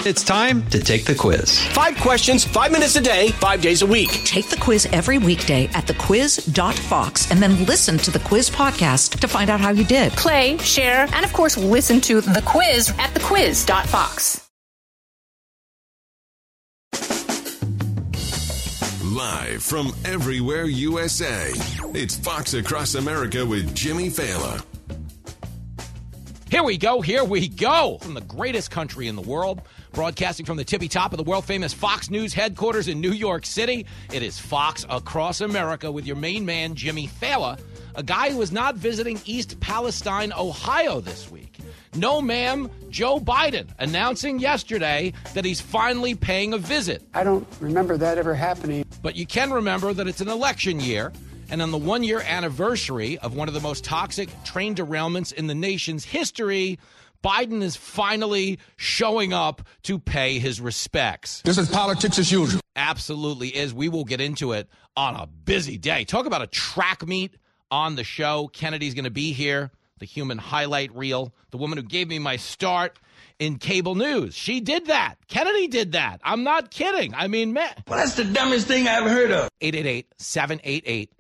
It's time to take the quiz. 5 questions, 5 minutes a day, 5 days a week. Take the quiz every weekday at thequiz.fox and then listen to the quiz podcast to find out how you did. Play, share, and of course, listen to the quiz at thequiz.fox. Live from everywhere USA, it's Fox Across America with Jimmy Fallon. Here we go, from the greatest country in the world, broadcasting from the tippy top of the world-famous Fox News headquarters in New York City. It is Fox Across America with your main man, Jimmy Fallon, a guy who is not visiting East Palestine, Ohio this week. No, ma'am, Joe Biden announcing yesterday that he's finally paying a visit. I don't remember that ever happening. But you can remember that it's an election year, and on the one-year anniversary of one of the most toxic train derailments in the nation's history, Biden is finally showing up to pay his respects. This is politics as usual. Absolutely is. We will get into it on a busy day. Talk about a track meet on the show. Kennedy's going to be here, the human highlight reel, the woman who gave me my start in cable news. She did that. Kennedy did that. I'm not kidding. I mean, man. Well, that's the dumbest thing I ever heard of. 888-788-9910.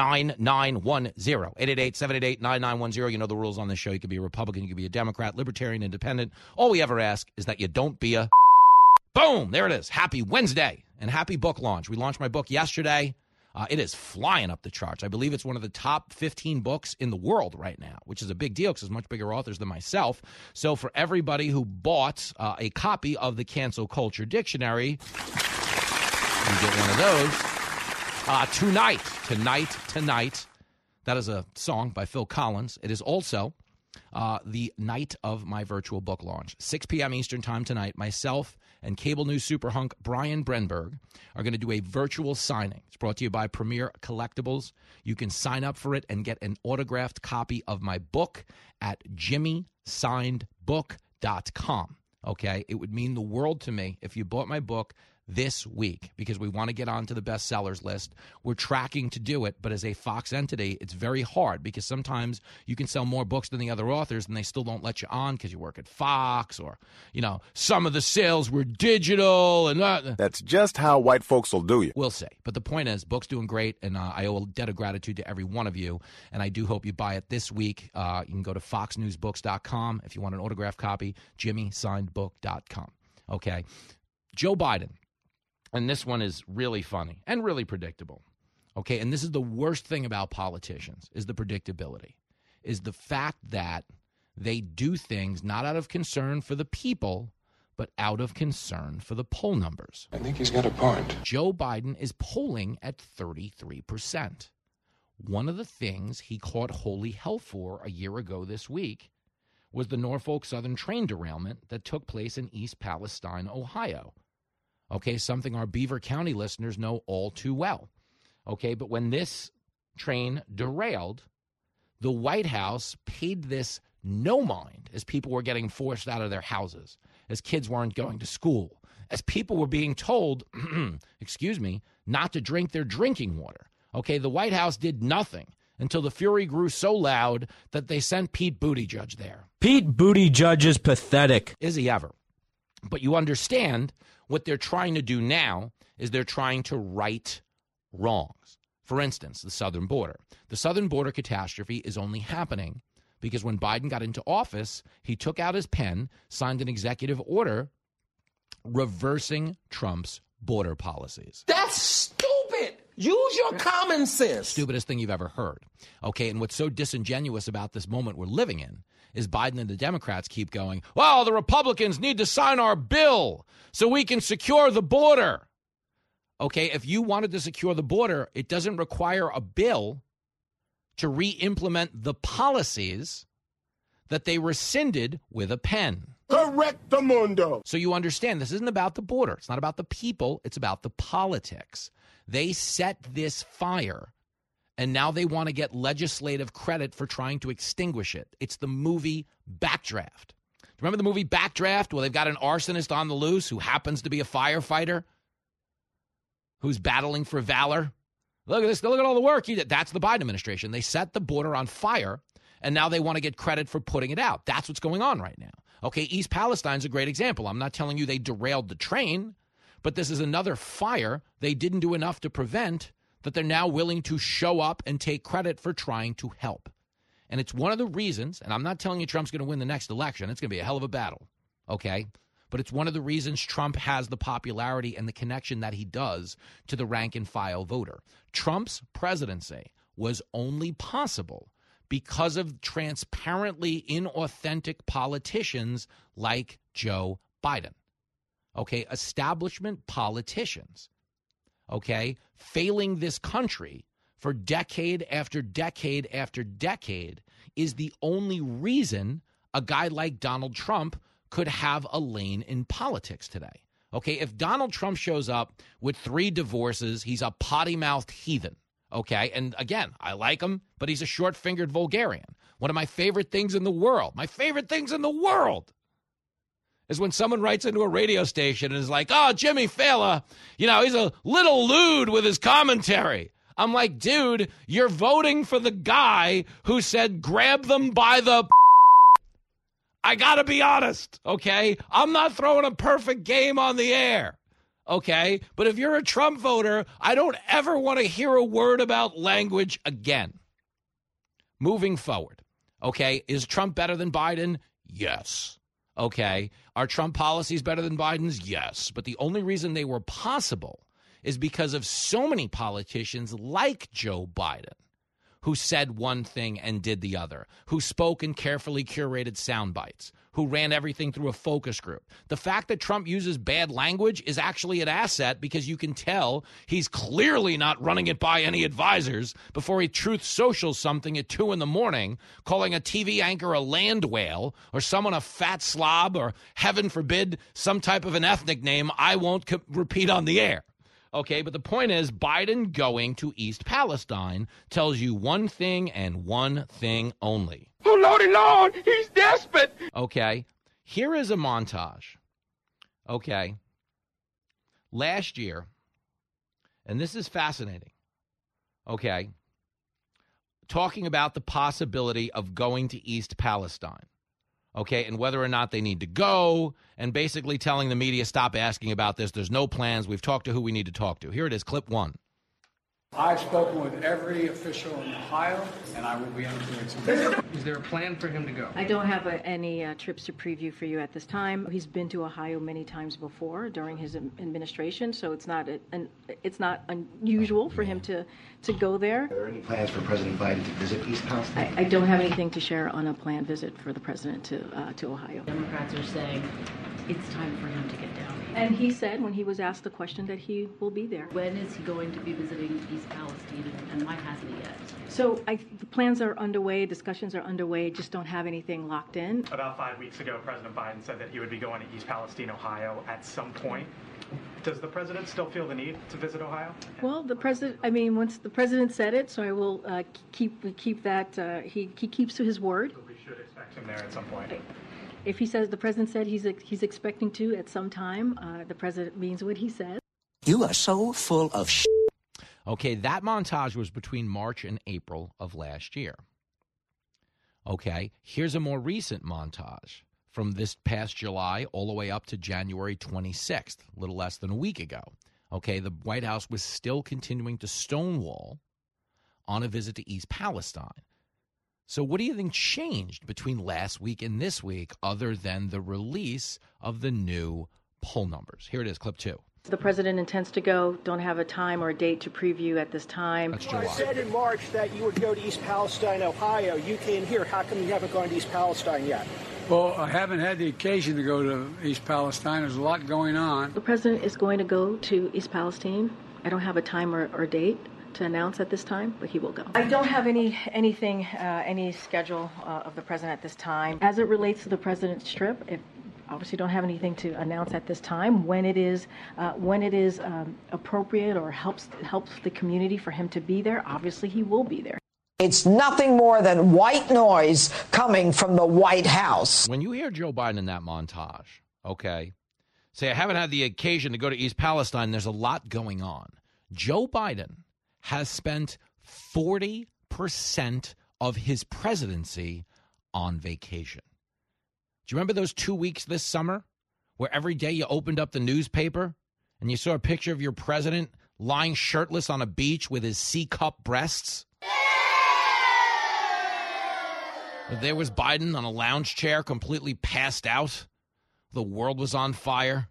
888-788-9910. You know the rules on this show. You could be a Republican, you could be a Democrat, Libertarian, Independent. All we ever ask is that you don't be a boom. There it is. Happy Wednesday and happy book launch. We launched my book yesterday. It is flying up the charts. I believe it's one of the top 15 books in the world right now, which is a big deal because there's much bigger authors than myself. So for everybody who bought a copy of the Cancel Culture Dictionary, you get one of those. Tonight. That is a song by Phil Collins. It is also the night of my virtual book launch. 6 p.m. Eastern time tonight, myself and cable news super hunk Brian Brenberg are going to do a virtual signing. It's brought to you by Premier Collectibles. You can sign up for it and get an autographed copy of my book at jimmysignedbook.com. Okay? It would mean the world to me if you bought my book this week because we want to get onto the bestsellers list. We're tracking to do it, but as a Fox entity, it's very hard because sometimes you can sell more books than the other authors and they still don't let you on because you work at Fox or, you know, some of the sales were digital. And that's just how white folks will do you. We'll see. But the point is, book's doing great, and I owe a debt of gratitude to every one of you, and I do hope you buy it this week. You can go to foxnewsbooks.com if you want an autographed copy, jimmysignedbook.com. Okay. Joe Biden. And this one is really funny and really predictable, okay? And this is the worst thing about politicians is the predictability, is the fact that they do things not out of concern for the people, but out of concern for the poll numbers. I think he's got a point. Joe Biden is polling at 33%. One of the things he caught holy hell for a year ago this week was the Norfolk Southern train derailment that took place in East Palestine, Ohio. Okay, something our Beaver County listeners know all too well. Okay, but when this train derailed, the White House paid this no mind as people were getting forced out of their houses, as kids weren't going to school, as people were being told, not to drink their drinking water. Okay, the White House did nothing until the fury grew so loud that they sent Pete Buttigieg there. Pete Buttigieg is pathetic. Is he ever? But you understand what they're trying to do now is they're trying to right wrongs. For instance, the southern border. The southern border catastrophe is only happening because when Biden got into office, he took out his pen, signed an executive order reversing Trump's border policies. That's stupid. Use your common sense. Stupidest thing you've ever heard. Okay, and what's so disingenuous about this moment we're living in is Biden and the Democrats keep going, well, the Republicans need to sign our bill so we can secure the border. Okay, if you wanted to secure the border, it doesn't require a bill to re-implement the policies that they rescinded with a pen. Correctamundo. So you understand, this isn't about the border. It's not about the people. It's about the politics. They set this fire, and now they want to get legislative credit for trying to extinguish it. It's the movie Backdraft. Remember the movie Backdraft, where they've got an arsonist on the loose who happens to be a firefighter who's battling for valor? Look at this. Look at all the work he did. That's the Biden administration. They set the border on fire, and now they want to get credit for putting it out. That's what's going on right now. Okay, East Palestine's a great example. I'm not telling you they derailed the train, but this is another fire they didn't do enough to prevent that they're now willing to show up and take credit for trying to help. And it's one of the reasons, and I'm not telling you Trump's going to win the next election. It's going to be a hell of a battle, okay? But it's one of the reasons Trump has the popularity and the connection that he does to the rank and file voter. Trump's presidency was only possible because of transparently inauthentic politicians like Joe Biden. Okay, establishment politicians, okay, failing this country for decade after decade after decade is the only reason a guy like Donald Trump could have a lane in politics today. Okay, if Donald Trump shows up with 3 divorces, he's a potty-mouthed heathen. Okay, and again, I like him, but he's a short-fingered vulgarian. One of my favorite things in the world, is when someone writes into a radio station and is like, oh, Jimmy Fallon, he's a little lewd with his commentary. I'm like, dude, you're voting for the guy who said grab them by the... I got to be honest, okay? I'm not throwing a perfect game on the air, okay? But if you're a Trump voter, I don't ever want to hear a word about language again. Moving forward, okay? Is Trump better than Biden? Yes. Okay. Are Trump policies better than Biden's? Yes. But the only reason they were possible is because of so many politicians like Joe Biden who said one thing and did the other, who spoke in carefully curated sound bites, who ran everything through a focus group. The fact that Trump uses bad language is actually an asset because you can tell he's clearly not running it by any advisors before he truth socials something at 2 a.m, calling a TV anchor a land whale or someone a fat slob or, heaven forbid, some type of an ethnic name I won't repeat on the air. Okay, but the point is Biden going to East Palestine tells you one thing and one thing only. Oh, Lordy Lord, he's desperate. Okay, here is a montage. Okay, last year, and this is fascinating, okay, talking about the possibility of going to East Palestine. Okay, and whether or not they need to go, and basically telling the media, stop asking about this. There's no plans. We've talked to who we need to talk to. Here it is, clip 1. I've spoken with every official in Ohio, and I will be doing some business. Is there a plan for him to go? I don't have any trips to preview for you at this time. He's been to Ohio many times before during his administration, so it's not unusual for him to go there. Are there any plans for President Biden to visit East Palestine? I don't have anything to share on a planned visit for the president to Ohio. Democrats are saying it's time for him to get down. And he said, when he was asked the question, that he will be there. When is he going to be visiting East Palestine, and why hasn't he yet? So the plans are underway, discussions are underway, just don't have anything locked in. About 5 weeks ago, President Biden said that he would be going to East Palestine, Ohio at some point. Does the president still feel the need to visit Ohio? Well, once the president said it, so I will keep that, he keeps to his word. So we should expect him there at some point. If he says the president said he's expecting to at some time, the president means what he says. You are so full of shit. Okay, that montage was between March and April of last year. Okay, here's a more recent montage from this past July all the way up to January 26th, a little less than a week ago. Okay, the White House was still continuing to stonewall on a visit to East Palestine. So what do you think changed between last week and this week other than the release of the new poll numbers? Here it is, clip 2. The president intends to go. Don't have a time or a date to preview at this time. That's July. You said in March that you would go to East Palestine, Ohio. You came here. How come you haven't gone to East Palestine yet? Well, I haven't had the occasion to go to East Palestine. There's a lot going on. The president is going to go to East Palestine. I don't have a time or date to announce at this time, but he will go. I don't have any schedule of the president at this time. As it relates to the president's trip, obviously don't have anything to announce at this time. When it is appropriate or helps the community for him to be there, obviously he will be there. It's nothing more than white noise coming from the White House. When you hear Joe Biden in that montage, okay, say I haven't had the occasion to go to East Palestine, there's a lot going on. Joe Biden has spent 40% of his presidency on vacation. Do you remember those 2 weeks this summer where every day you opened up the newspaper and you saw a picture of your president lying shirtless on a beach with his C-cup breasts? There was Biden on a lounge chair, completely passed out. The world was on fire.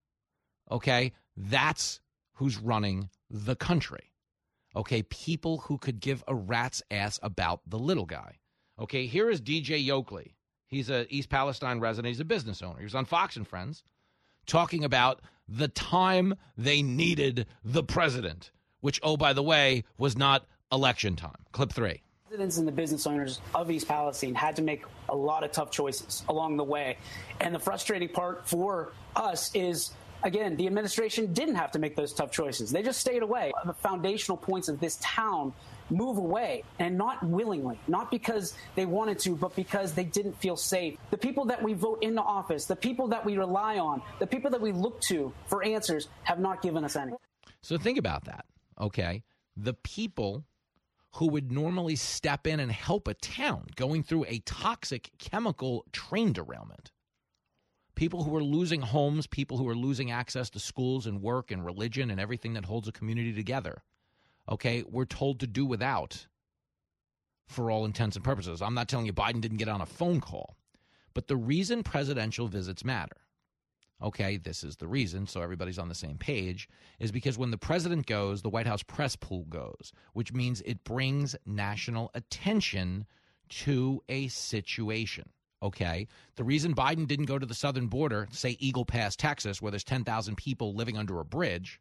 Okay, that's who's running the country. Okay, people who could give a rat's ass about the little guy. Okay, here is DJ Yokley. He's a East Palestine resident. He's a business owner. He was on Fox and Friends talking about the time they needed the president, which, oh, by the way, was not election time. Clip 3. Residents and the business owners of East Palestine had to make a lot of tough choices along the way. And the frustrating part for us is, again, the administration didn't have to make those tough choices. They just stayed away. The foundational points of this town move away, and not willingly, not because they wanted to, but because they didn't feel safe. The people that we vote into office, the people that we rely on, the people that we look to for answers have not given us any. So think about that, okay? The people who would normally step in and help a town going through a toxic chemical train derailment. People who are losing homes, people who are losing access to schools and work and religion and everything that holds a community together. Okay, we're told to do without for all intents and purposes. I'm not telling you Biden didn't get on a phone call. But the reason presidential visits matter, okay, this is the reason, so everybody's on the same page, is because when the president goes, the White House press pool goes, which means it brings national attention to a situation. Okay, the reason Biden didn't go to the southern border, say Eagle Pass, Texas, where there's 10,000 people living under a bridge,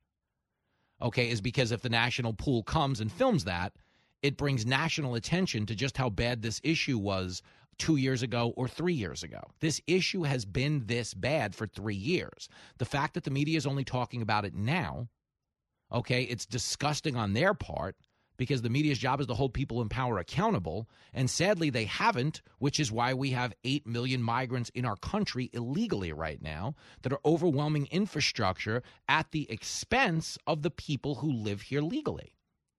okay, is because if the national pool comes and films that, it brings national attention to just how bad this issue was 2 years ago or 3 years ago. This issue has been this bad for 3 years. The fact that the media is only talking about it now, okay, it's disgusting on their part, because the media's job is to hold people in power accountable, and sadly they haven't, which is why we have 8 million migrants in our country illegally right now that are overwhelming infrastructure at the expense of the people who live here legally.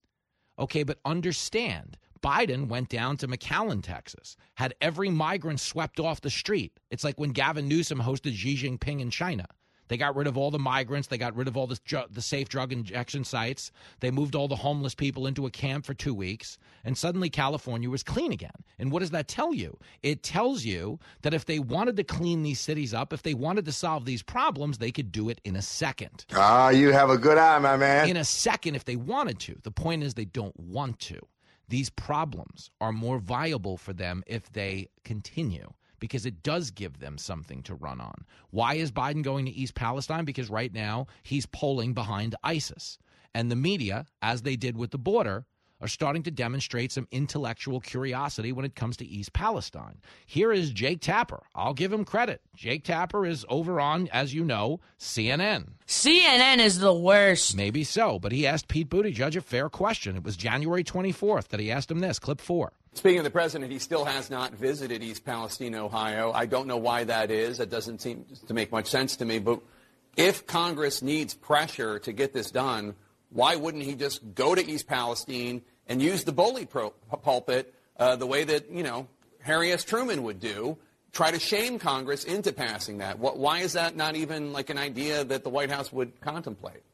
Okay, but understand, Biden went down to McAllen, Texas, had every migrant swept off the street. It's like when Gavin Newsom hosted Xi Jinping in China. They got rid of all the migrants. They got rid of all the safe drug injection sites. They moved all the homeless people into a camp for 2 weeks. And suddenly California was clean again. And what does that tell you? It tells you that if they wanted to clean these cities up, if they wanted to solve these problems, they could do it in a second. Ah, you have a good eye, my man. In a second if they wanted to. The point is they don't want to. These problems are more viable for them if they continue, because it does give them something to run on. Why is Biden going to East Palestine? Because right now he's polling behind ISIS. And the media, as they did with the border, are starting to demonstrate some intellectual curiosity when it comes to East Palestine. Here is Jake Tapper. I'll give him credit. Jake Tapper is over on, as you know, CNN. CNN is the worst. Maybe so, but he asked Pete Buttigieg a fair question. It was January 24th that he asked him this. Clip 4. Speaking of the president, he still has not visited East Palestine, Ohio. I don't know why that is. That doesn't seem to make much sense to me. But if Congress needs pressure to get this done, why wouldn't he just go to East Palestine and use the bully pulpit the way that, Harry S. Truman would do, try to shame Congress into passing that? Why is that not even like an idea that the White House would contemplate?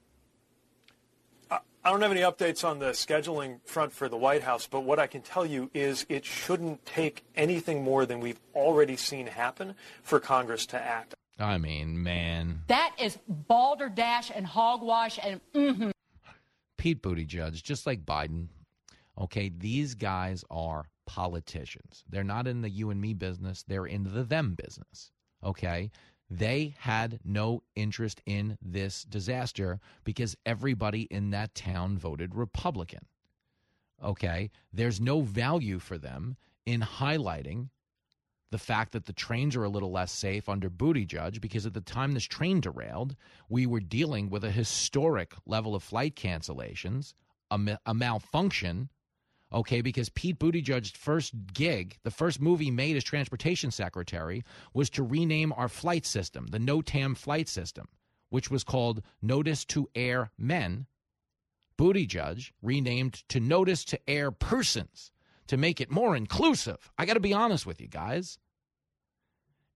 I don't have any updates on the scheduling front for the White House, but what I can tell you is it shouldn't take anything more than we've already seen happen for Congress to act. I mean, man. That is balderdash and hogwash and Pete Buttigieg, just like Biden, okay, these guys are politicians. They're not in the you and me business. They're in the them business, okay? They had no interest in this disaster because everybody in that town voted Republican. Okay? There's no value for them in highlighting the fact that the trains are a little less safe under Buttigieg, because at the time this train derailed, we were dealing with a historic level of flight cancellations, a malfunction. Okay, because Pete Buttigieg's first gig, the first move he made as transportation secretary, was to rename our flight system, the NOTAM flight system, which was called Notice to Air Men. Buttigieg renamed to Notice to Air Persons to make it more inclusive. I got to be honest with you guys.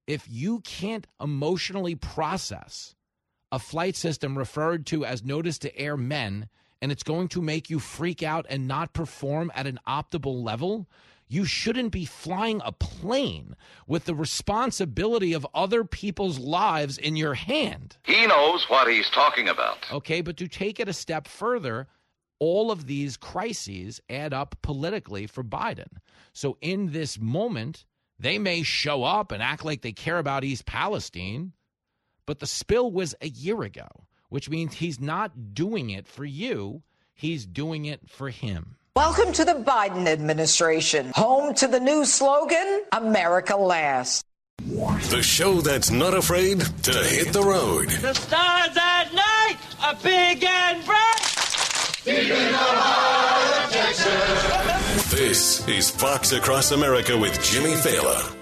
If you can't emotionally process a flight system referred to as notice to air men, and it's going to make you freak out and not perform at an optimal level, you shouldn't be flying a plane with the responsibility of other people's lives in your hand. He knows what he's talking about. Okay, but to take it a step further, all of these crises add up politically for Biden. So in this moment, they may show up and act like they care about East Palestine, but the spill was a year ago, which means he's not doing it for you. He's doing it for him. Welcome to the Biden administration, home to the new slogan, America Last. The show that's not afraid to hit the road. The stars at night are big and bright. Deep in the heart of Texas. This is Fox Across America with Jimmy Fallon.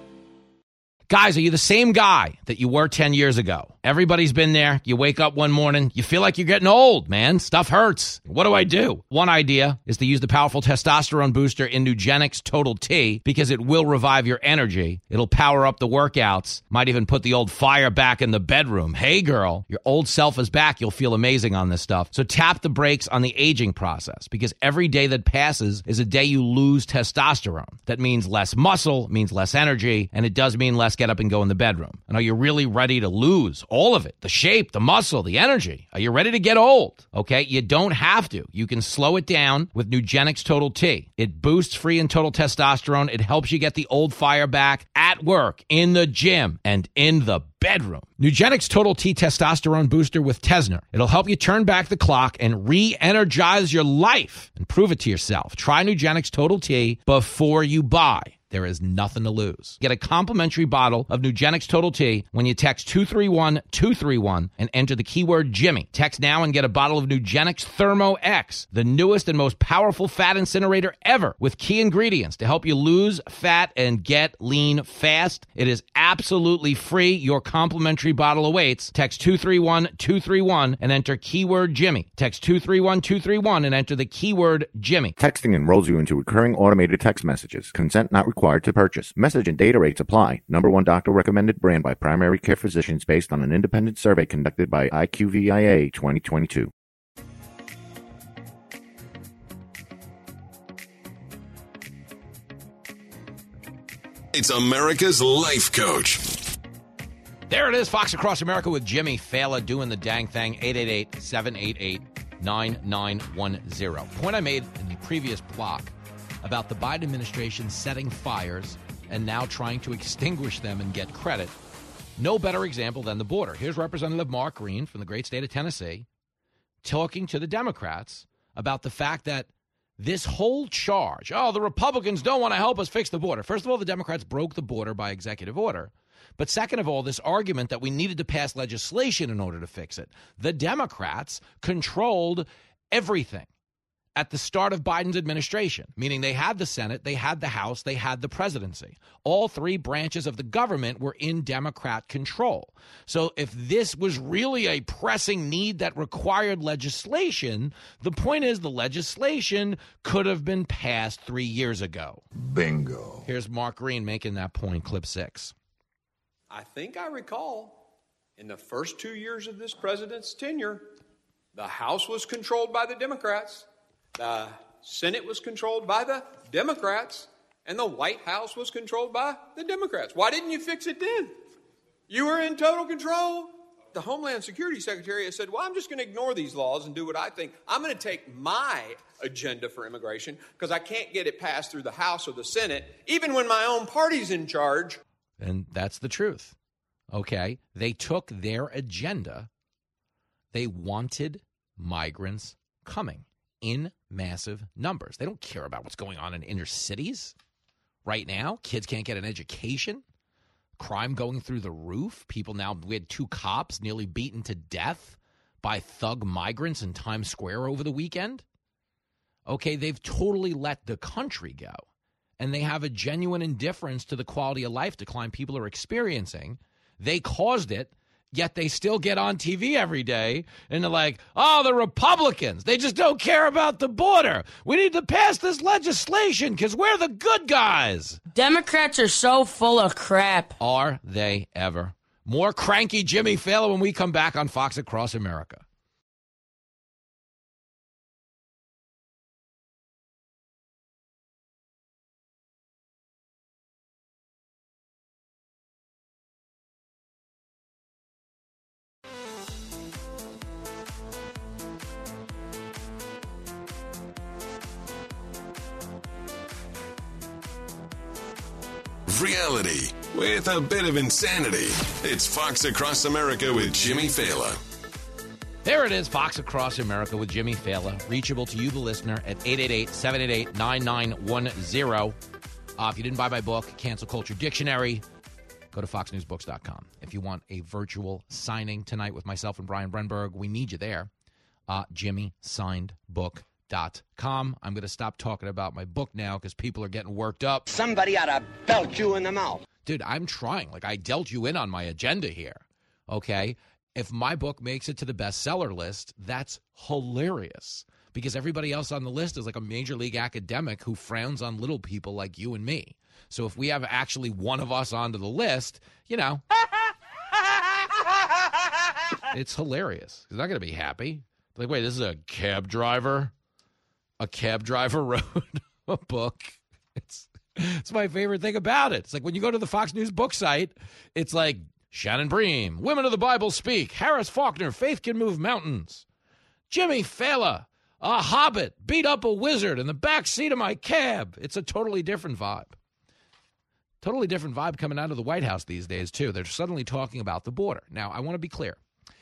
Guys, are you the same guy that you were 10 years ago? Everybody's been there. You wake up one morning, you feel like you're getting old, man. Stuff hurts. What do I do? One idea is to use the powerful testosterone booster in Nugenix Total T because it will revive your energy. It'll power up the workouts. Might even put the old fire back in the bedroom. Hey, girl, your old self is back. You'll feel amazing on this stuff. So tap the brakes on the aging process because every day that passes is a day you lose testosterone. That means less muscle, means less energy, and it does mean less get up and go in the bedroom. And are you really ready to lose all of it? The shape, the muscle, the energy. Are you ready to get old? Okay, you don't have to. You can slow it down with Nugenix Total T. It boosts free and total testosterone. It helps you get the old fire back at work, in the gym, and in the bedroom. Nugenix Total T Testosterone Booster with Tesner. It'll help you turn back the clock and re-energize your life and prove it to yourself. Try Nugenix Total T before you buy. There is nothing to lose. Get a complimentary bottle of Nugenix Total T when you text 231-231 and enter the keyword Jimmy. Text now and get a bottle of Nugenix Thermo X, the newest and most powerful fat incinerator ever, with key ingredients to help you lose fat and get lean fast. It is absolutely free. Your complimentary bottle awaits. Text 231-231 and enter keyword Jimmy. Text 231-231 and enter the keyword Jimmy. Texting enrolls you into recurring automated text messages. Consent not required to purchase. Message and data rates apply. Number one doctor recommended brand by primary care physicians based on an independent survey conducted by IQVIA 2022. It's America's Life Coach. There it is, Fox Across America with Jimmy Fallon doing the dang thing, 888-788-9910. Point I made in the previous block about the Biden administration setting fires and now trying to extinguish them and get credit. No better example than the border. Here's Representative Mark Green from the great state of Tennessee talking to the Democrats about the fact that this whole charge, the Republicans don't want to help us fix the border. First of all, the Democrats broke the border by executive order. But second of all, this argument that we needed to pass legislation in order to fix it. The Democrats controlled everything at the start of Biden's administration, meaning they had the Senate, they had the House, they had the presidency. All three branches of the government were in Democrat control. So if this was really a pressing need that required legislation, the point is the legislation could have been passed 3 years ago. Bingo. Here's Mark Green making that point, clip 6. I think I recall in the first 2 years of this president's tenure, the House was controlled by the Democrats. The Senate was controlled by the Democrats, and the White House was controlled by the Democrats. Why didn't you fix it then? You were in total control. The Homeland Security Secretary has said, well, I'm just going to ignore these laws and do what I think. I'm going to take my agenda for immigration because I can't get it passed through the House or the Senate, even when my own party's in charge. And that's the truth. Okay, they took their agenda. They wanted migrants coming in massive numbers. They don't care about what's going on in inner cities right now. Kids can't get an education. Crime going through the roof. People now, we had 2 cops nearly beaten to death by thug migrants in Times Square over the weekend. Okay, they've totally let the country go. And they have a genuine indifference to the quality of life decline people are experiencing. They caused it. Yet they still get on TV every day and they're like, oh, the Republicans, they just don't care about the border. We need to pass this legislation because we're the good guys. Democrats are so full of crap. Are they ever? More cranky Jimmy Fallon when we come back on Fox Across America. Reality with a bit of insanity. It's Fox Across America with Jimmy Fallon. There it is, Fox Across America with Jimmy Fallon. Reachable to you, the listener, at 888-788-9910. If you didn't buy my book, Cancel Culture Dictionary, go to foxnewsbooks.com. If you want a virtual signing tonight with myself and Brian Brenberg, we need you there. JimmySignedBook.com. I'm going to stop talking about my book now because people are getting worked up. Somebody ought to belt you in the mouth. Dude, I'm trying. Like, I dealt you in on my agenda here, okay? If my book makes it to the bestseller list, that's hilarious because everybody else on the list is like a major league academic who frowns on little people like you and me. So if we have actually one of us onto the list, you know, it's hilarious. He's not going to be happy. Like, wait, this is a cab driver? A cab driver wrote a book. It's my favorite thing about it. It's like when you go to the Fox News book site, it's like Shannon Bream, Women of the Bible Speak, Harris Faulkner, Faith Can Move Mountains, Jimmy Fallon, a hobbit beat up a wizard in the back seat of my cab. It's a totally different vibe. Totally different vibe coming out of the White House these days, too. They're suddenly talking about the border. Now, I want to be clear.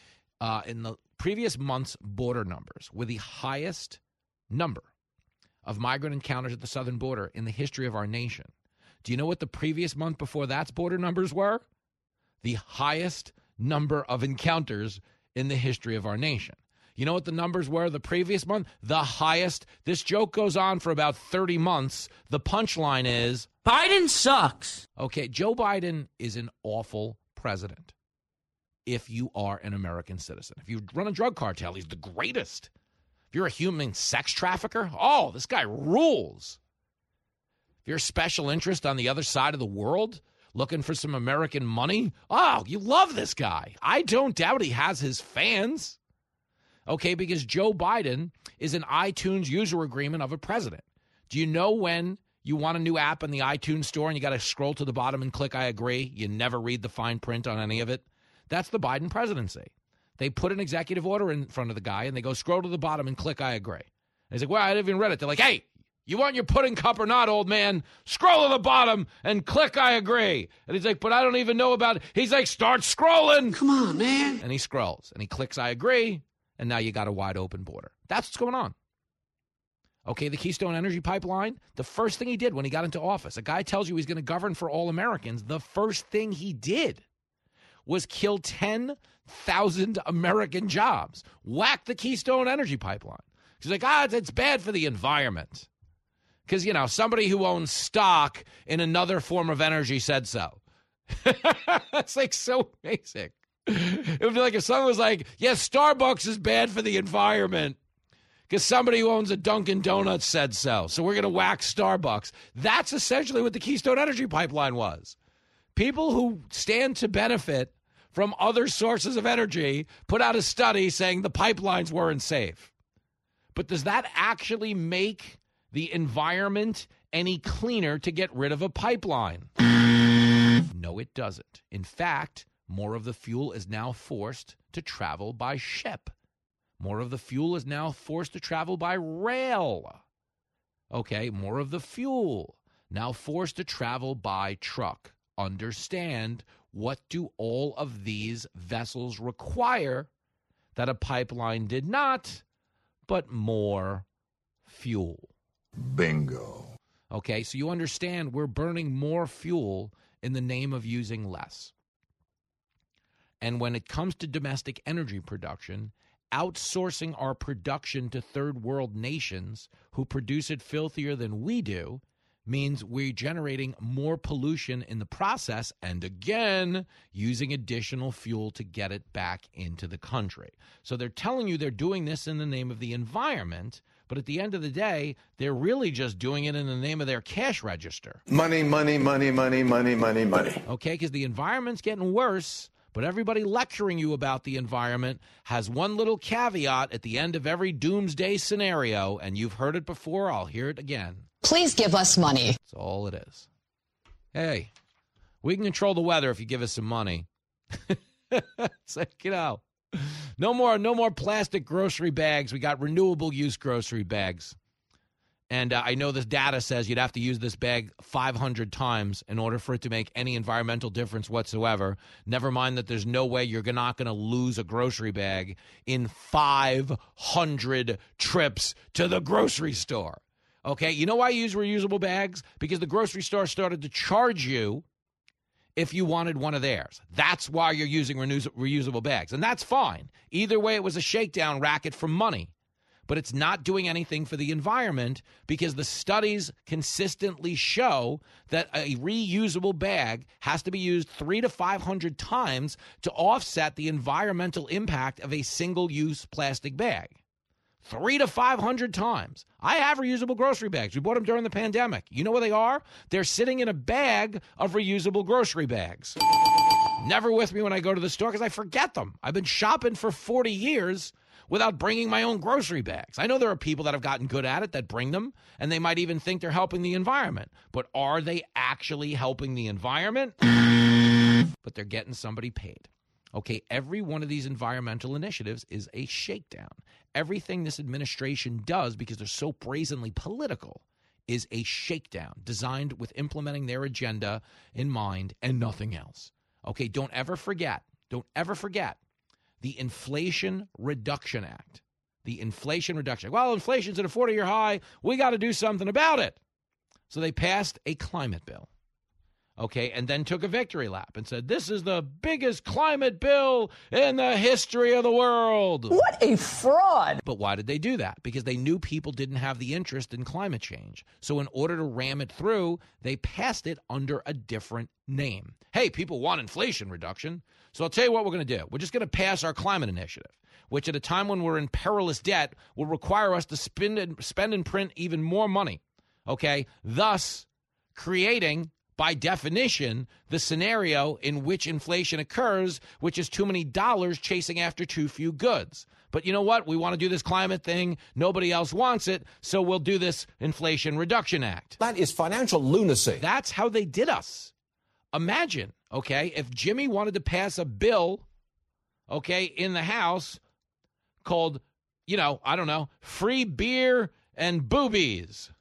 In the previous month's border numbers were the highest number of migrant encounters at the southern border in the history of our nation. Do you know what the previous month before that's border numbers were? The highest number of encounters in the history of our nation. You know what the numbers were the previous month? The highest. This joke goes on for about 30 months. The punchline is Biden sucks. Okay, Joe Biden is an awful president if you are an American citizen. If you run a drug cartel, he's the greatest. If you're a human sex trafficker, oh, this guy rules. If you're a special interest on the other side of the world looking for some American money, oh, you love this guy. I don't doubt he has his fans. Okay, because Joe Biden is an iTunes user agreement of a president. Do you know when you want a new app in the iTunes store and you got to scroll to the bottom and click I agree? You never read the fine print on any of it. That's the Biden presidency. They put an executive order in front of the guy, and they go scroll to the bottom and click I agree. And he's like, well, I didn't even read it. They're like, hey, you want your pudding cup or not, old man? Scroll to the bottom and click I agree. And he's like, but I don't even know about it. He's like, start scrolling. Come on, man. And he scrolls, and he clicks I agree, and now you got a wide open border. That's what's going on. Okay, the Keystone Energy Pipeline, the first thing he did when he got into office, a guy tells you he's going to govern for all Americans, the first thing he did was kill 10,000 American jobs. Whack the Keystone Energy Pipeline. He's like, it's bad for the environment. Because, you know, somebody who owns stock in another form of energy said so. It's like so basic. It would be like if someone was like, yes, Starbucks is bad for the environment because somebody who owns a Dunkin' Donuts said so. So we're going to whack Starbucks. That's essentially what the Keystone Energy Pipeline was. People who stand to benefit from other sources of energy put out a study saying the pipelines weren't safe. But does that actually make the environment any cleaner to get rid of a pipeline? No, it doesn't. In fact, more of the fuel is now forced to travel by ship. More of the fuel is now forced to travel by rail. Okay, more of the fuel now forced to travel by truck. Understand, what do all of these vessels require that a pipeline did not, but more fuel? Bingo. Okay, so you understand we're burning more fuel in the name of using less. And when it comes to domestic energy production, outsourcing our production to third world nations who produce it filthier than we do means we're generating more pollution in the process and, again, using additional fuel to get it back into the country. So they're telling you they're doing this in the name of the environment, but at the end of the day, they're really just doing it in the name of their cash register. Money, money, money, money, money, money, money. Okay, because the environment's getting worse, but everybody lecturing you about the environment has one little caveat at the end of every doomsday scenario, and you've heard it before, I'll hear it again. Please give us money. That's all it is. Hey, we can control the weather if you give us some money. It's like, no more plastic grocery bags. We got renewable use grocery bags. And I know this data says you'd have to use this bag 500 times in order for it to make any environmental difference whatsoever. Never mind that there's no way you're not going to lose a grocery bag in 500 trips to the grocery store. Okay, you know why you use reusable bags? Because the grocery store started to charge you if you wanted one of theirs. That's why you're using reusable bags, and that's fine. Either way, it was a shakedown racket for money, but it's not doing anything for the environment because the studies consistently show that a reusable bag has to be used 300 to 500 times to offset the environmental impact of a single-use plastic bag. 300 to 500 times. I have reusable grocery bags. We bought them during the pandemic. You know where they are? They're sitting in a bag of reusable grocery bags. Never with me when I go to the store because I forget them. I've been shopping for 40 years without bringing my own grocery bags. I know there are people that have gotten good at it that bring them, and they might even think they're helping the environment. But are they actually helping the environment? But they're getting somebody paid. Okay, every one of these environmental initiatives is a shakedown. Everything this administration does, because they're so brazenly political, is a shakedown designed with implementing their agenda in mind and nothing else. Okay, don't ever forget the Inflation Reduction Act. The Inflation Reduction Act. Well, inflation's at a 40-year high. We got to do something about it. So they passed a climate bill. Okay, and then took a victory lap and said, this is the biggest climate bill in the history of the world. What a fraud. But why did they do that? Because they knew people didn't have the interest in climate change. So in order to ram it through, they passed it under a different name. Hey, people want inflation reduction. So I'll tell you what we're going to do. We're just going to pass our climate initiative, which at a time when we're in perilous debt will require us to spend and print even more money. Okay, thus creating, by definition, the scenario in which inflation occurs, which is too many dollars chasing after too few goods. But you know what? We want to do this climate thing. Nobody else wants it, so we'll do this Inflation Reduction Act. That is financial lunacy. That's how they did us. Imagine, okay, if Jimmy wanted to pass a bill, okay, in the House called, I don't know, free beer and boobies.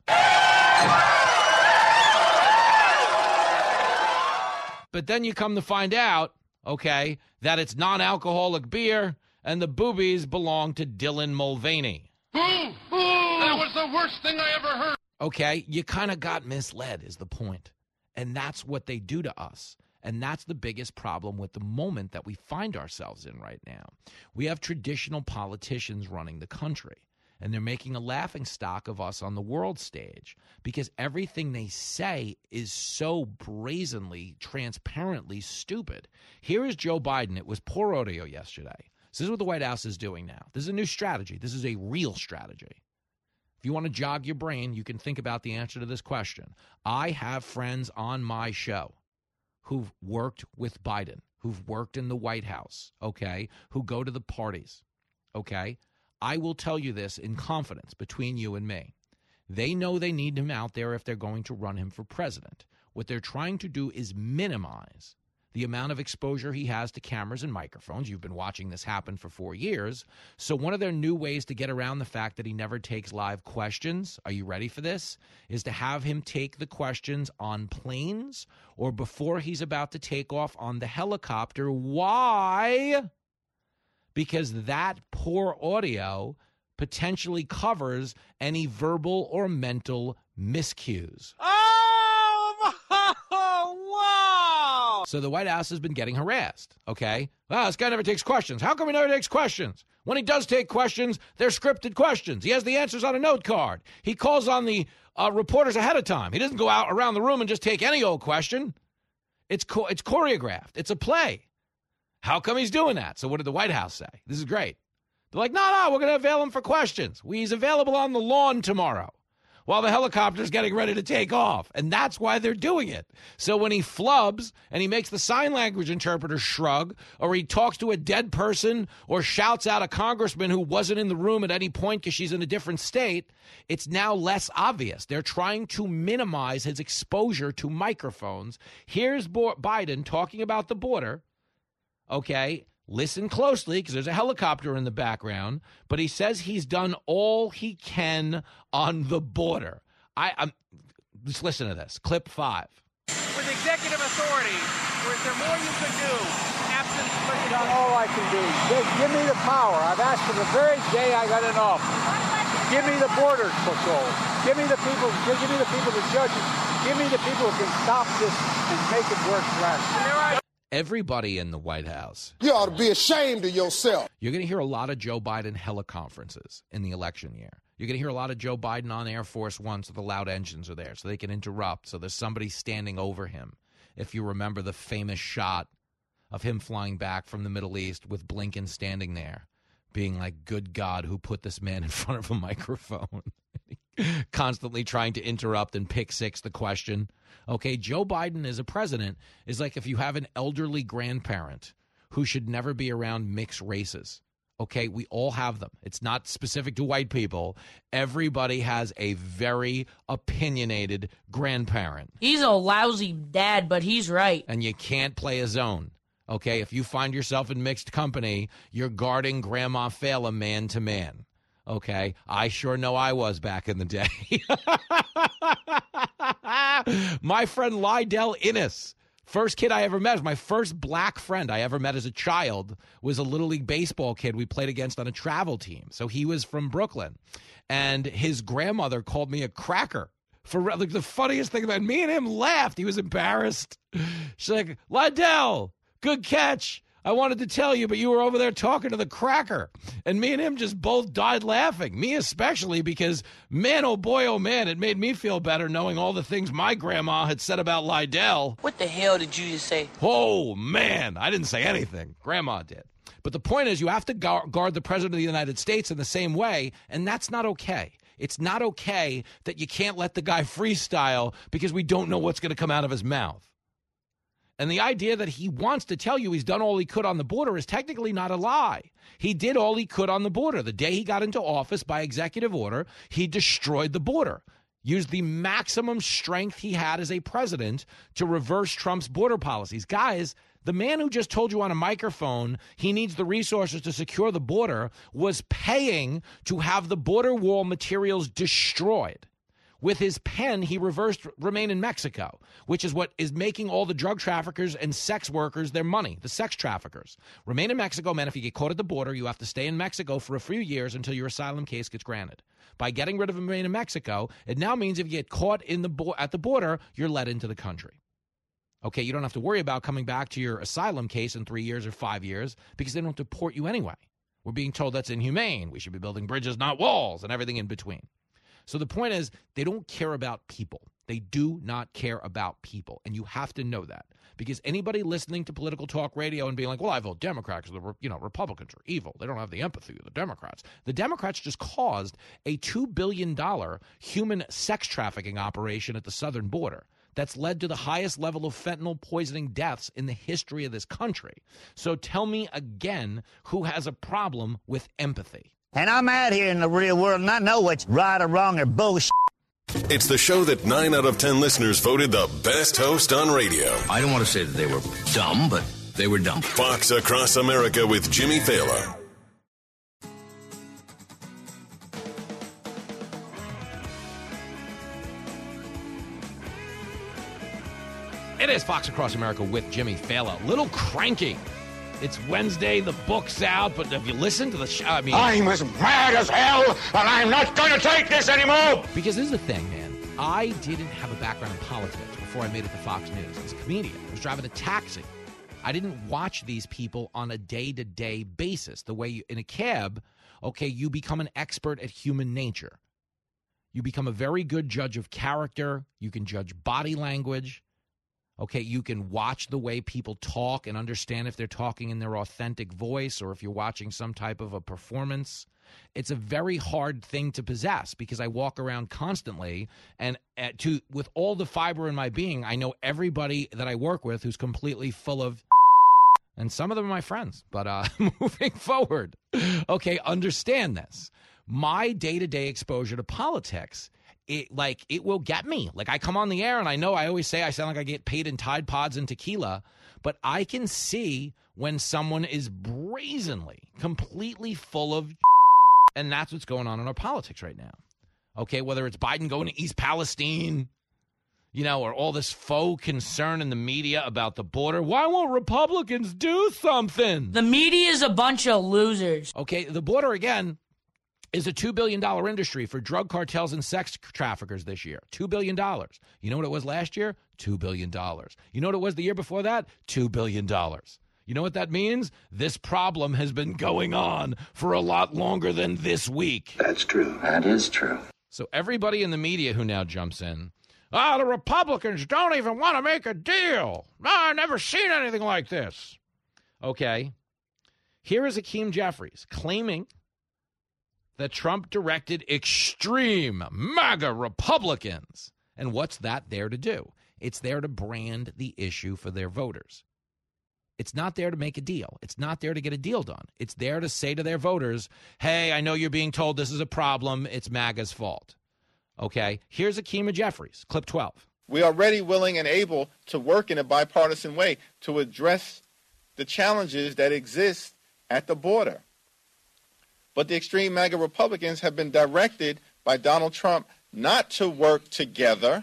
But then you come to find out, okay, that it's non-alcoholic beer and the boobies belong to Dylan Mulvaney. That was the worst thing I ever heard. Okay, you kind of got misled is the point. And that's what they do to us. And that's the biggest problem with the moment that we find ourselves in right now. We have traditional politicians running the country. And they're making a laughingstock of us on the world stage because everything they say is so brazenly, transparently stupid. Here is Joe Biden. It was poor audio yesterday. This is what the White House is doing now. This is a new strategy. This is a real strategy. If you want to jog your brain, you can think about the answer to this question. I have friends on my show who've worked with Biden, who've worked in the White House, okay, who go to the parties, okay? I will tell you this in confidence between you and me. They know they need him out there if they're going to run him for president. What they're trying to do is minimize the amount of exposure he has to cameras and microphones. You've been watching this happen for 4 years. So one of their new ways to get around the fact that he never takes live questions, are you ready for this, is to have him take the questions on planes or before he's about to take off on the helicopter. Why? Because that poor audio potentially covers any verbal or mental miscues. Oh, wow! So the White House has been getting harassed, okay? Well, this guy never takes questions. How come he never takes questions? When he does take questions, they're scripted questions. He has the answers on a note card. He calls on the reporters ahead of time. He doesn't go out around the room and just take any old question. It's choreographed. It's a play. How come he's doing that? So what did the White House say? This is great. They're like, no, we're going to avail him for questions. He's available on the lawn tomorrow while the helicopter's getting ready to take off. And that's why they're doing it. So when he flubs and he makes the sign language interpreter shrug, or he talks to a dead person or shouts out a congressman who wasn't in the room at any point because she's in a different state, it's now less obvious. They're trying to minimize his exposure to microphones. Here's Biden talking about the border. Okay, listen closely because there's a helicopter in the background, but he says he's done all he can on the border. I'm just listen to this. Clip 5. With executive authority, or is there more you could do absent I've done all I can do. Give me the power. I've asked for the very day I got in office. Give me the border patrol. Give me the people, the judges. Give me the people who can stop this and make it work right. Everybody in the White House. You ought to be ashamed of yourself. You're going to hear a lot of Joe Biden teleconferences in the election year. You're going to hear a lot of Joe Biden on Air Force One, so the loud engines are there, so they can interrupt, so there's somebody standing over him. If you remember the famous shot of him flying back from the Middle East with Blinken standing there, being like, good God, who put this man in front of a microphone? Constantly trying to interrupt and pick six the question. Okay, Joe Biden as a president is like if you have an elderly grandparent who should never be around mixed races. Okay, we all have them. It's not specific to white people. Everybody has a very opinionated grandparent. He's a lousy dad, but he's right. And you can't play a zone. Okay, if you find yourself in mixed company, you're guarding Grandma Fela man to man. Okay, I sure know I was back in the day. My friend Lydell Innes, first kid I ever met, my first black friend I ever met as a child was a Little League baseball kid we played against on a travel team. So he was from Brooklyn. And his grandmother called me a cracker. For like, the funniest thing about me and him laughed. He was embarrassed. She's like, Lydell, good catch. I wanted to tell you, but you were over there talking to the cracker. And me and him just both died laughing. Me especially because, man, oh man, it made me feel better knowing all the things my grandma had said about Lydell. What the hell did you just say? Oh, man, I didn't say anything. Grandma did. But the point is you have to guard the president of the United States in the same way, and that's not okay. It's not okay that you can't let the guy freestyle because we don't know what's going to come out of his mouth. And the idea that he wants to tell you he's done all he could on the border is technically not a lie. He did all he could on the border. The day he got into office by executive order, he destroyed the border, used the maximum strength he had as a president to reverse Trump's border policies. Guys, the man who just told you on a microphone he needs the resources to secure the border was paying to have the border wall materials destroyed. With his pen, he reversed Remain in Mexico, which is what is making all the drug traffickers and sex workers their money, the sex traffickers. Remain in Mexico meant if you get caught at the border, you have to stay in Mexico for a few years until your asylum case gets granted. By getting rid of Remain in Mexico, it now means if you get caught in at the border, you're let into the country. Okay, you don't have to worry about coming back to your asylum case in 3 years or 5 years because they don't deport you anyway. We're being told that's inhumane. We should be building bridges, not walls, and everything in between. So the point is, they don't care about people. They do not care about people, and you have to know that. Because anybody listening to political talk radio and being like, well, I vote Democrat because the Republicans are evil. They don't have the empathy of the Democrats. The Democrats just caused a $2 billion human sex trafficking operation at the southern border that's led to the highest level of fentanyl poisoning deaths in the history of this country. So tell me again who has a problem with empathy. And I'm out here in the real world, and I know what's right or wrong or bullshit. It's the show that 9 out of 10 listeners voted the best host on radio. I don't want to say that they were dumb, but they were dumb. Fox Across America with Jimmy Fallon. It is Fox Across America with Jimmy Fallon. Little cranky. It's Wednesday, the book's out, but if you listen to the show, I'm as mad as hell, and I'm not going to take this anymore! Because this is the thing, man. I didn't have a background in politics before I made it to Fox News. As a comedian, I was driving a taxi. I didn't watch these people on a day-to-day basis. The way you, in a cab, okay, you become an expert at human nature. You become a very good judge of character. You can judge body language. Okay, you can watch the way people talk and understand if they're talking in their authentic voice or if you're watching some type of a performance. It's a very hard thing to possess because I walk around constantly and with all the fiber in my being, I know everybody that I work with who's completely full of and some of them are my friends. But moving forward, okay, understand this. My day-to-day exposure to politics, it will get me. Like I come on the air and I know I always say I sound like I get paid in Tide Pods and tequila, but I can see when someone is brazenly, completely full of and that's what's going on in our politics right now. Okay, whether it's Biden going to East Palestine, or all this faux concern in the media about the border. Why won't Republicans do something? The media is a bunch of losers. Okay, the border, again, is a $2 billion industry for drug cartels and sex traffickers this year. $2 billion. You know what it was last year? $2 billion. You know what it was the year before that? $2 billion. You know what that means? This problem has been going on for a lot longer than this week. That's true. That is true. So everybody in the media who now jumps in, the Republicans don't even want to make a deal. I've never seen anything like this. Okay. Here is Hakeem Jeffries claiming that Trump directed extreme MAGA Republicans. And what's that there to do? It's there to brand the issue for their voters. It's not there to make a deal. It's not there to get a deal done. It's there to say to their voters, hey, I know you're being told this is a problem. It's MAGA's fault. Okay, here's Hakeem Jeffries, clip 12. We are ready, willing, and able to work in a bipartisan way to address the challenges that exist at the border. But the extreme MAGA Republicans have been directed by Donald Trump not to work together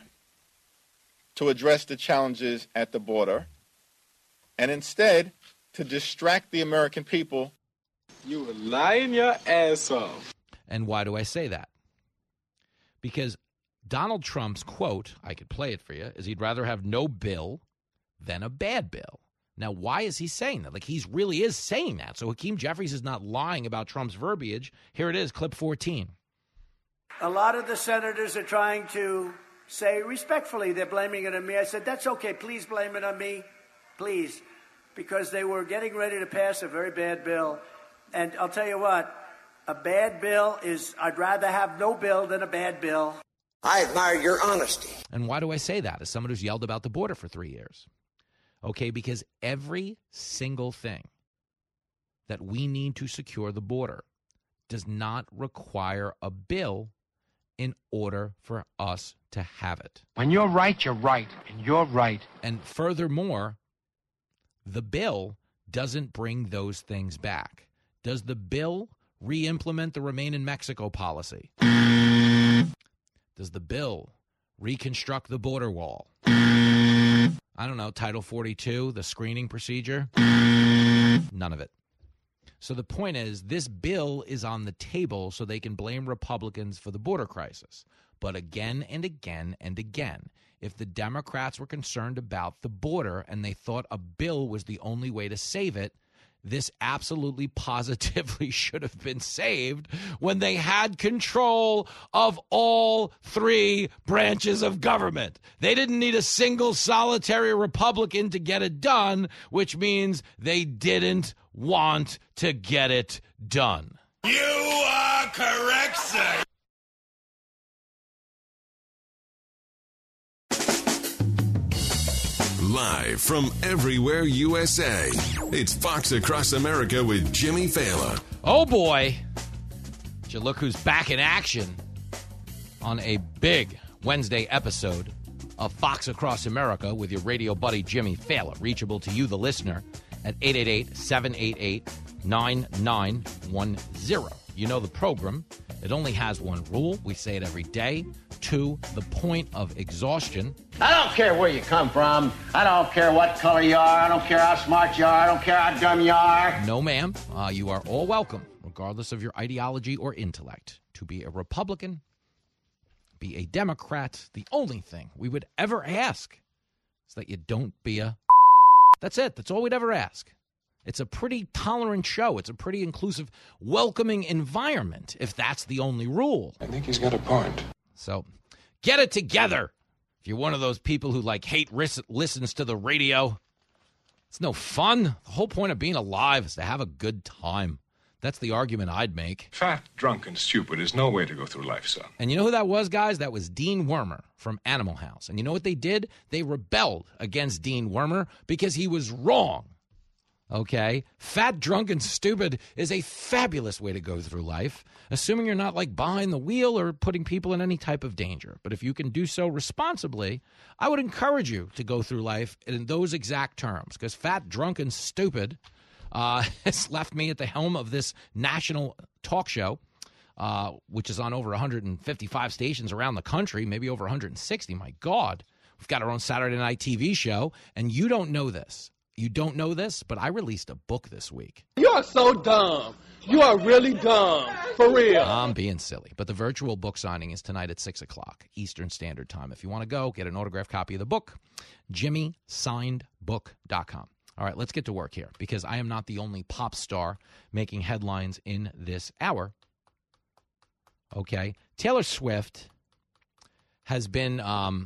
to address the challenges at the border, and instead to distract the American people. You were lying your ass off. And why do I say that? Because Donald Trump's quote, I could play it for you, is he'd rather have no bill than a bad bill. Now, why is he saying that? Like, he really is saying that. So Hakeem Jeffries is not lying about Trump's verbiage. Here it is, clip 14. A lot of the senators are trying to say respectfully they're blaming it on me. I said, that's okay. Please blame it on me. Please. Because they were getting ready to pass a very bad bill. And I'll tell you what, a bad bill is, I'd rather have no bill than a bad bill. I admire your honesty. And why do I say that? As someone who's yelled about the border for 3 years. Okay, because every single thing that we need to secure the border does not require a bill in order for us to have it. When you're right, you're right, and you're right. And furthermore, the bill doesn't bring those things back. Does the bill re-implement the Remain in Mexico policy? Does the bill reconstruct the border wall? I don't know, Title 42, the screening procedure? None of it. So the point is, this bill is on the table so they can blame Republicans for the border crisis. But again and again and again, if the Democrats were concerned about the border and they thought a bill was the only way to save it, this absolutely positively should have been saved when they had control of all three branches of government. They didn't need a single solitary Republican to get it done, which means they didn't want to get it done. You are correct, sir. Live from everywhere USA, it's Fox Across America with Jimmy Fallon. Oh boy, did you look who's back in action on a big Wednesday episode of Fox Across America with your radio buddy Jimmy Fallon, reachable to you, the listener, at 888-788-9910. You know the program. It only has one rule. We say it every day, to the point of exhaustion. I don't care where you come from. I don't care what color you are. I don't care how smart you are. I don't care how dumb you are. No, ma'am. You are all welcome, regardless of your ideology or intellect, to be a Republican, be a Democrat. The only thing we would ever ask is that you don't be a That's it. That's all we'd ever ask. It's a pretty tolerant show. It's a pretty inclusive, welcoming environment, if that's the only rule. I think he's got a point. So get it together. If you're one of those people who listens to the radio, it's no fun. The whole point of being alive is to have a good time. That's the argument I'd make. Fat, drunk, and stupid is no way to go through life, son. And you know who that was, guys? That was Dean Wormer from Animal House. And you know what they did? They rebelled against Dean Wormer because he was wrong. Okay? Fat, drunk, and stupid is a fabulous way to go through life, assuming you're not like behind the wheel or putting people in any type of danger. But if you can do so responsibly, I would encourage you to go through life in those exact terms, because fat, drunk, and stupid has left me at the helm of this national talk show, which is on over 155 stations around the country, maybe over 160. My God. We've got our own Saturday night TV show, and you don't know this. You don't know this, but I released a book this week. You are so dumb. You are really dumb. For real. I'm being silly. But the virtual book signing is tonight at 6 o'clock Eastern Standard Time. If you want to go, get an autographed copy of the book, JimmySignedBook.com. All right, let's get to work here, because I am not the only pop star making headlines in this hour. Okay. Taylor Swift has been, a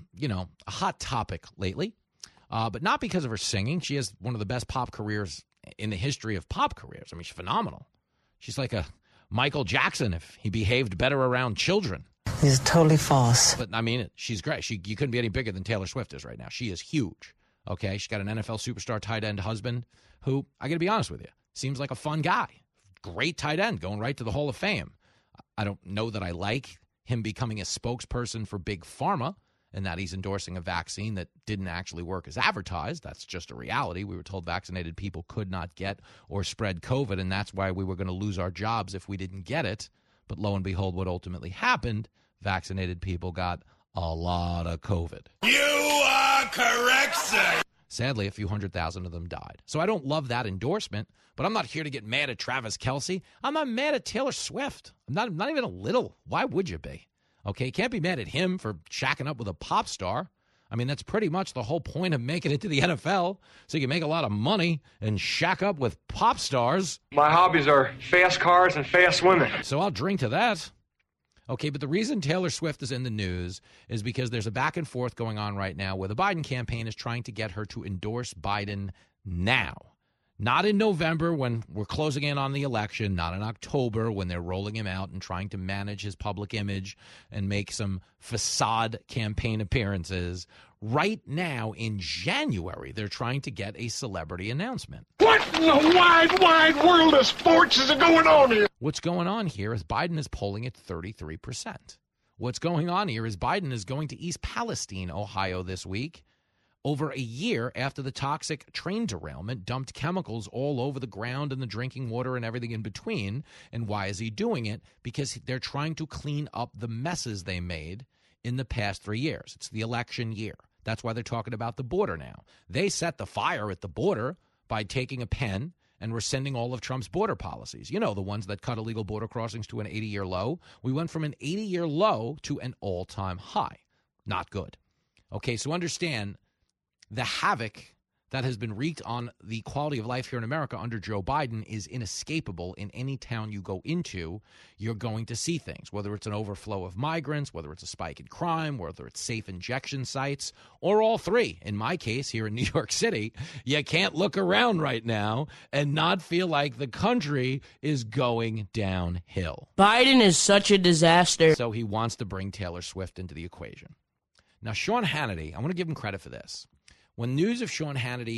hot topic lately. But not because of her singing. She has one of the best pop careers in the history of pop careers. I mean, she's phenomenal. She's like a Michael Jackson if he behaved better around children. He's totally false. But, I mean, she's great. You couldn't be any bigger than Taylor Swift is right now. She is huge. Okay? She's got an NFL superstar tight end husband who, I got to be honest with you, seems like a fun guy. Great tight end going right to the Hall of Fame. I don't know that I like him becoming a spokesperson for Big Pharma, and that he's endorsing a vaccine that didn't actually work as advertised. That's just a reality. We were told vaccinated people could not get or spread COVID, and that's why we were going to lose our jobs if we didn't get it. But lo and behold, what ultimately happened, vaccinated people got a lot of COVID. You are correct, sir. Sadly, a few 100,000 of them died. So I don't love that endorsement, but I'm not here to get mad at Travis Kelce. I'm not mad at Taylor Swift. I'm not even a little. Why would you be? Okay, you can't be mad at him for shacking up with a pop star. I mean, that's pretty much the whole point of making it to the NFL, so you can make a lot of money and shack up with pop stars. My hobbies are fast cars and fast women. So I'll drink to that. Okay, but the reason Taylor Swift is in the news is because there's a back and forth going on right now where the Biden campaign is trying to get her to endorse Biden now. Not in November when we're closing in on the election, not in October when they're rolling him out and trying to manage his public image and make some facade campaign appearances. Right now in January, they're trying to get a celebrity announcement. What in the wide world of sports is going on here? What's going on here is Biden is polling at 33%. What's going on here is Biden is going to East Palestine, Ohio this week, over a year after the toxic train derailment dumped chemicals all over the ground and the drinking water and everything in between. And why is he doing it? Because they're trying to clean up the messes they made in the past 3 years. It's the election year. That's why they're talking about the border now. They set the fire at the border by taking a pen and rescinding all of Trump's border policies. You know, the ones that cut illegal border crossings to an 80-year low. We went from an 80-year low to an all-time high. Not good. Okay, so understand the havoc that has been wreaked on the quality of life here in America under Joe Biden is inescapable. In any town you go into, you're going to see things, whether it's an overflow of migrants, whether it's a spike in crime, whether it's safe injection sites, or all three. In my case, here in New York City, you can't look around right now and not feel like the country is going downhill. Biden is such a disaster. So he wants to bring Taylor Swift into the equation. Now, Sean Hannity, I want to give him credit for this. When news of Taylor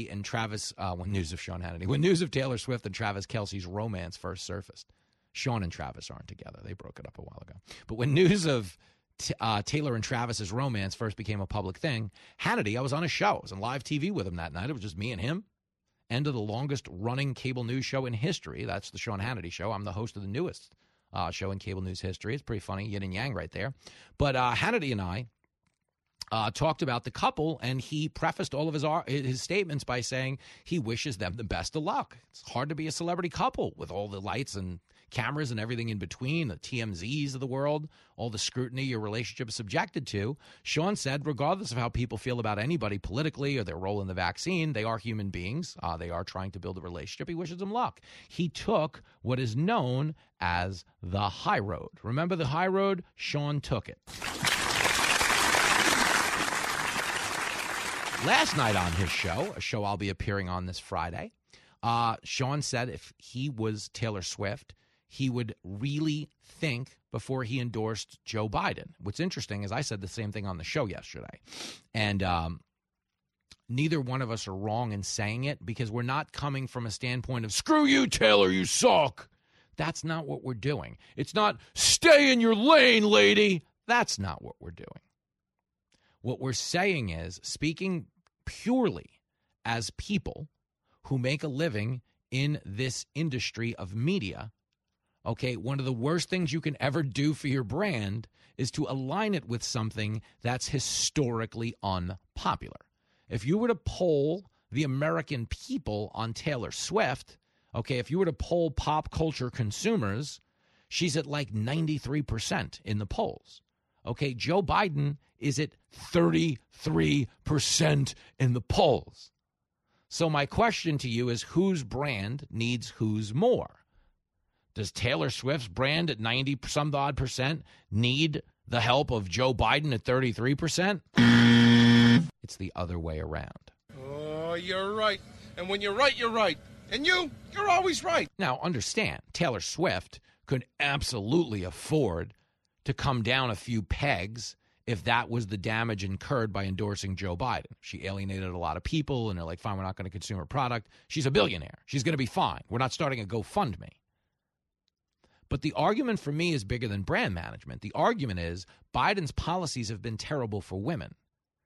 Swift and Travis Kelce's romance first surfaced, Sean and Travis aren't together. They broke it up a while ago. But when news of Taylor and Travis's romance first became a public thing, Hannity, I was on a show. I was on live TV with him that night. It was just me and him. End of the longest running cable news show in history. That's the Sean Hannity Show. I'm the host of the newest show in cable news history. It's pretty funny, yin and yang right there. But Hannity and I talked about the couple, and he prefaced all of his statements by saying he wishes them the best of luck. It's hard to be a celebrity couple with all the lights and cameras and everything in between, the TMZs of the world, all the scrutiny your relationship is subjected to. Sean said, regardless of how people feel about anybody politically or their role in the vaccine, they are human beings. They are trying to build a relationship. He wishes them luck. He took what is known as the high road. Remember the high road? Sean took it. Last night on his show, a show I'll be appearing on this Friday, Sean said if he was Taylor Swift, he would really think before he endorsed Joe Biden. What's interesting is I said the same thing on the show yesterday. And neither one of us are wrong in saying it because we're not coming from a standpoint of, screw you, Taylor, you suck. That's not what we're doing. It's not, stay in your lane, lady. That's not what we're doing. What we're saying is, speaking purely as people who make a living in this industry of media, okay, one of the worst things you can ever do for your brand is to align it with something that's historically unpopular. If you were to poll the American people on Taylor Swift, okay, if you were to poll pop culture consumers, she's at like 93% in the polls. Okay, Joe Biden is at 33% in the polls. So my question to you is, whose brand needs whose more? Does Taylor Swift's brand at 90-some-odd percent need the help of Joe Biden at 33%? It's the other way around. Oh, you're right. And when you're right, you're right. And you're always right. Now, understand, Taylor Swift could absolutely afford to come down a few pegs if that was the damage incurred by endorsing Joe Biden. She alienated a lot of people, and they're like, fine, we're not going to consume her product. She's a billionaire. She's going to be fine. We're not starting a GoFundMe. But the argument for me is bigger than brand management. The argument is Biden's policies have been terrible for women.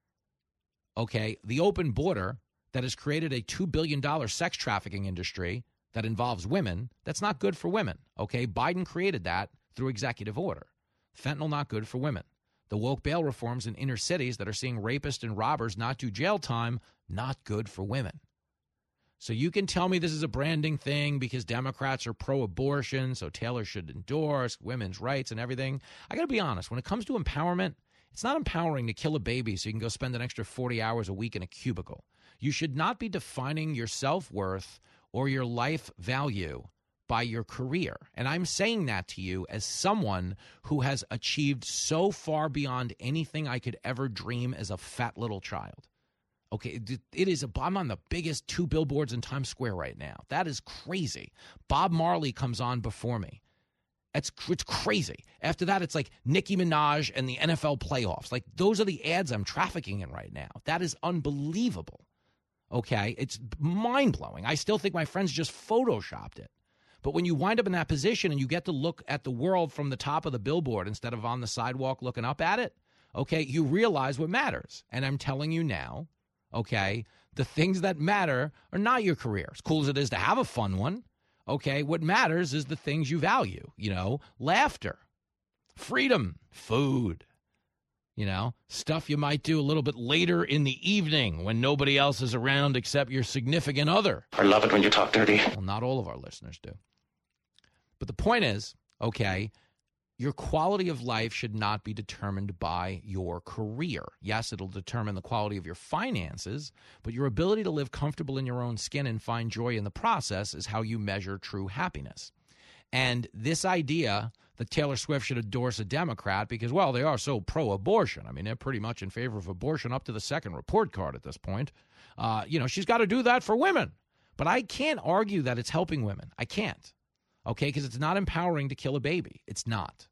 Okay, the open border that has created a $2 billion sex trafficking industry that involves women, that's not good for women. Okay, Biden created that through executive order. Fentanyl, not good for women. The woke bail reforms in inner cities that are seeing rapists and robbers not do jail time, not good for women. So you can tell me this is a branding thing because Democrats are pro-abortion, so Taylor should endorse women's rights and everything. I got to be honest, when it comes to empowerment, it's not empowering to kill a baby so you can go spend an extra 40 hours a week in a cubicle. You should not be defining your self-worth or your life value by your career. And I'm saying that to you as someone who has achieved so far beyond anything I could ever dream as a fat little child. Okay, I'm on the biggest 2 billboards in Times Square right now. That is crazy. Bob Marley comes on before me. It's crazy. After that, it's like Nicki Minaj and the NFL playoffs. Like, those are the ads I'm trafficking in right now. That is unbelievable. Okay, it's mind-blowing. I still think my friends just photoshopped it. But when you wind up in that position and you get to look at the world from the top of the billboard instead of on the sidewalk looking up at it, okay, you realize what matters. And I'm telling you now, okay, the things that matter are not your career. As cool as it is to have a fun one, okay, what matters is the things you value, laughter, freedom, food, stuff you might do a little bit later in the evening when nobody else is around except your significant other. I love it when you talk dirty. Well, not all of our listeners do. But the point is, okay, your quality of life should not be determined by your career. Yes, it'll determine the quality of your finances, but your ability to live comfortable in your own skin and find joy in the process is how you measure true happiness. And this idea that Taylor Swift should endorse a Democrat because, well, they are so pro-abortion. I mean, they're pretty much in favor of abortion up to the second report card at this point. She's got to do that for women. But I can't argue that it's helping women. I can't. Okay, because it's not empowering to kill a baby. It's not.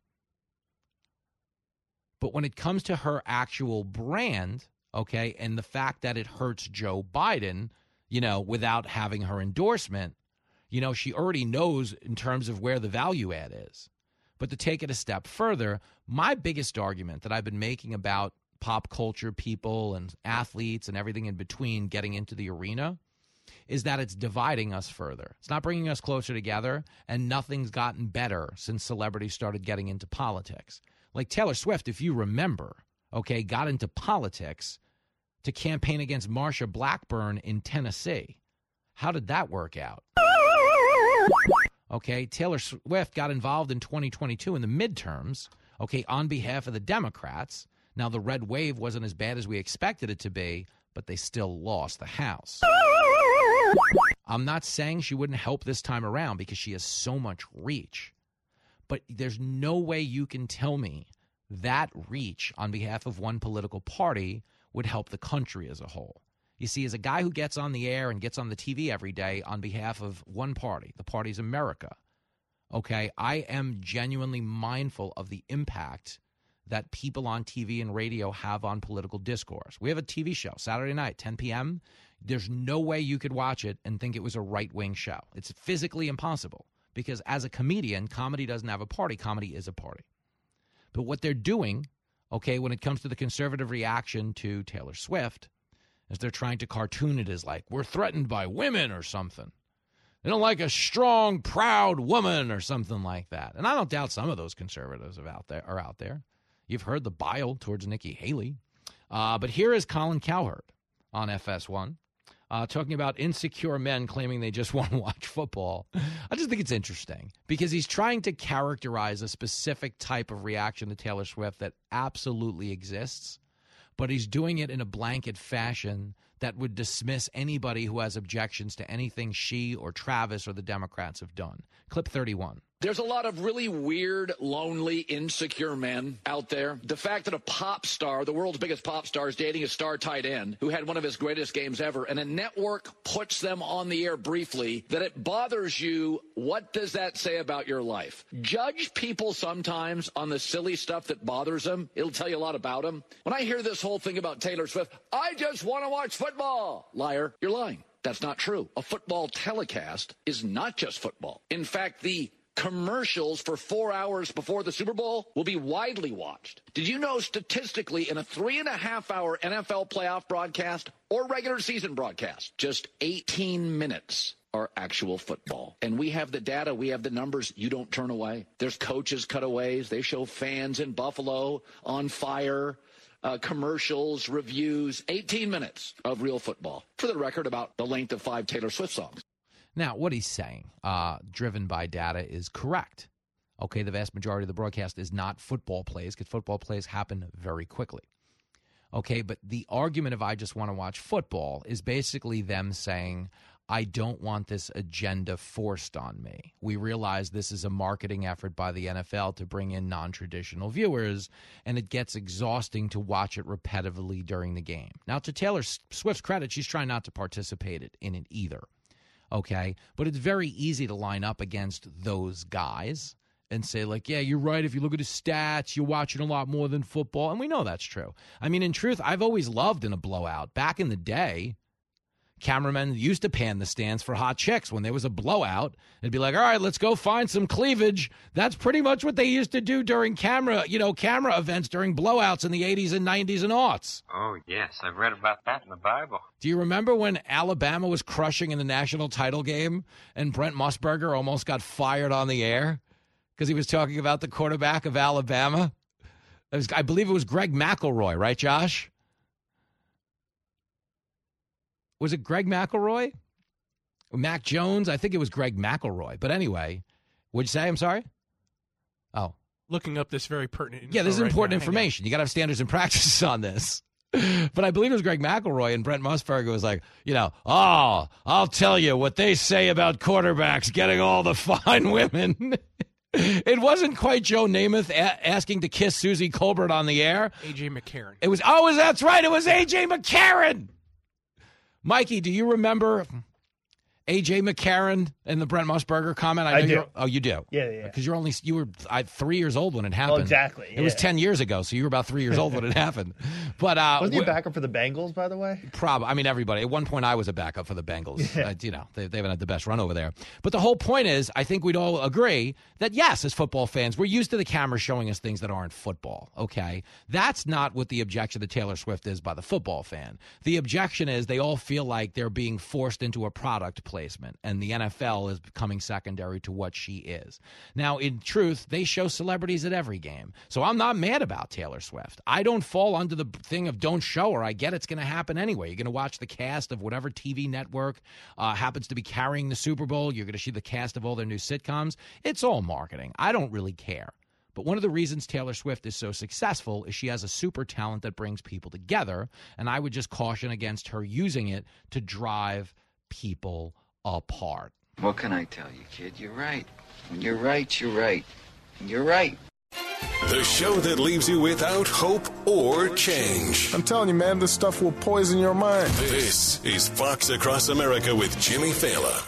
But when it comes to her actual brand, okay, and the fact that it hurts Joe Biden, without having her endorsement, she already knows in terms of where the value add is. But to take it a step further, my biggest argument that I've been making about pop culture people and athletes and everything in between getting into the arena is that it's dividing us further. It's not bringing us closer together, and nothing's gotten better since celebrities started getting into politics. Like Taylor Swift, if you remember, okay, got into politics to campaign against Marsha Blackburn in Tennessee. How did that work out? Okay, Taylor Swift got involved in 2022 in the midterms, okay, on behalf of the Democrats. Now, the red wave wasn't as bad as we expected it to be, but they still lost the House. I'm not saying she wouldn't help this time around because she has so much reach. But there's no way you can tell me that reach on behalf of one political party would help the country as a whole. You see, as a guy who gets on the air and gets on the TV every day on behalf of one party, the party's America, okay, I am genuinely mindful of the impact that people on TV and radio have on political discourse. We have a TV show, Saturday night, 10 p.m. There's no way you could watch it and think it was a right-wing show. It's physically impossible because as a comedian, comedy doesn't have a party. Comedy is a party. But what they're doing, okay, when it comes to the conservative reaction to Taylor Swift, is they're trying to cartoon it as like, we're threatened by women or something. They don't like a strong, proud woman or something like that. And I don't doubt some of those conservatives are out there. You've heard the bile towards Nikki Haley. But here is Colin Cowherd on FS1 talking about insecure men claiming they just want to watch football. I just think it's interesting because he's trying to characterize a specific type of reaction to Taylor Swift that absolutely exists, but he's doing it in a blanket fashion that would dismiss anybody who has objections to anything she or Travis or the Democrats have done. Clip 31. There's a lot of really weird, lonely, insecure men out there. The fact that a pop star, the world's biggest pop star, is dating a star tight end who had one of his greatest games ever, and a network puts them on the air briefly, that it bothers you, what does that say about your life? Judge people sometimes on the silly stuff that bothers them. It'll tell you a lot about them. When I hear this whole thing about Taylor Swift, I just want to watch football. Liar, you're lying. That's not true. A football telecast is not just football. In fact, the commercials for 4 hours before the Super Bowl will be widely watched. Did you know statistically in a 3.5-hour NFL playoff broadcast or regular season broadcast, just 18 minutes are actual football? And we have the data, we have the numbers. You don't turn away. There's coaches cutaways. They show fans in Buffalo on fire. Commercials, reviews, 18 minutes of real football. For the record, about the length of 5 Taylor Swift songs. Now, what he's saying, driven by data, is correct. Okay, the vast majority of the broadcast is not football plays because football plays happen very quickly. Okay, but the argument of I just want to watch football is basically them saying, I don't want this agenda forced on me. We realize this is a marketing effort by the NFL to bring in non-traditional viewers, and it gets exhausting to watch it repetitively during the game. Now, to Taylor Swift's credit, she's trying not to participate in it either. Okay, but it's very easy to line up against those guys and say, like, yeah, you're right. If you look at his stats, you're watching a lot more than football. And we know that's true. I mean, in truth, I've always loved in a blowout. Back in the day, cameramen used to pan the stands for hot chicks. When there was a blowout, it'd be like, all right, let's go find some cleavage. That's pretty much what they used to do during camera events during blowouts in the 80s and 90s and aughts. Oh, yes. I've read about that in the Bible. Do you remember when Alabama was crushing in the national title game and Brent Musburger almost got fired on the air because he was talking about the quarterback of Alabama? I believe it was Greg McElroy, right, Josh? Was it Greg McElroy? Mac Jones? I think it was Greg McElroy. But anyway, what'd you say? I'm sorry? Oh. Looking up this very pertinent Yeah, this is important information. You got to have standards and practices on this. But I believe it was Greg McElroy, and Brent Musburger was like, I'll tell you what they say about quarterbacks getting all the fine women. It wasn't quite Joe Namath asking to kiss Susie Colbert on the air. A.J. McCarron. It was, that's right. It was A.J. McCarron. Mikey, do you remember A.J. McCarron and the Brent Musburger comment? I do. Oh, you do? Yeah. Because you were 3 years old when it happened. Oh, exactly. It was 10 years ago, so you were about 3 years old when it happened. But wasn't he a backup for the Bengals, by the way? Probably. I mean, everybody. At one point, I was a backup for the Bengals. Yeah. They haven't had the best run over there. But the whole point is, I think we'd all agree that, yes, as football fans, we're used to the camera showing us things that aren't football, okay? That's not what the objection to Taylor Swift is by the football fan. The objection is they all feel like they're being forced into a product replacement, and the NFL is becoming secondary to what she is. Now, in truth, they show celebrities at every game. So I'm not mad about Taylor Swift. I don't fall under the thing of don't show her. I get it's going to happen anyway. You're going to watch the cast of whatever TV network happens to be carrying the Super Bowl. You're going to see the cast of all their new sitcoms. It's all marketing. I don't really care. But one of the reasons Taylor Swift is so successful is she has a super talent that brings people together, and I would just caution against her using it to drive people apart. What can I tell you, kid? You're right. When you're right, you're right. And you're right. The show that leaves you without hope or change. I'm telling you, man, this stuff will poison your mind. This is Fox Across America with Jimmy Fallon.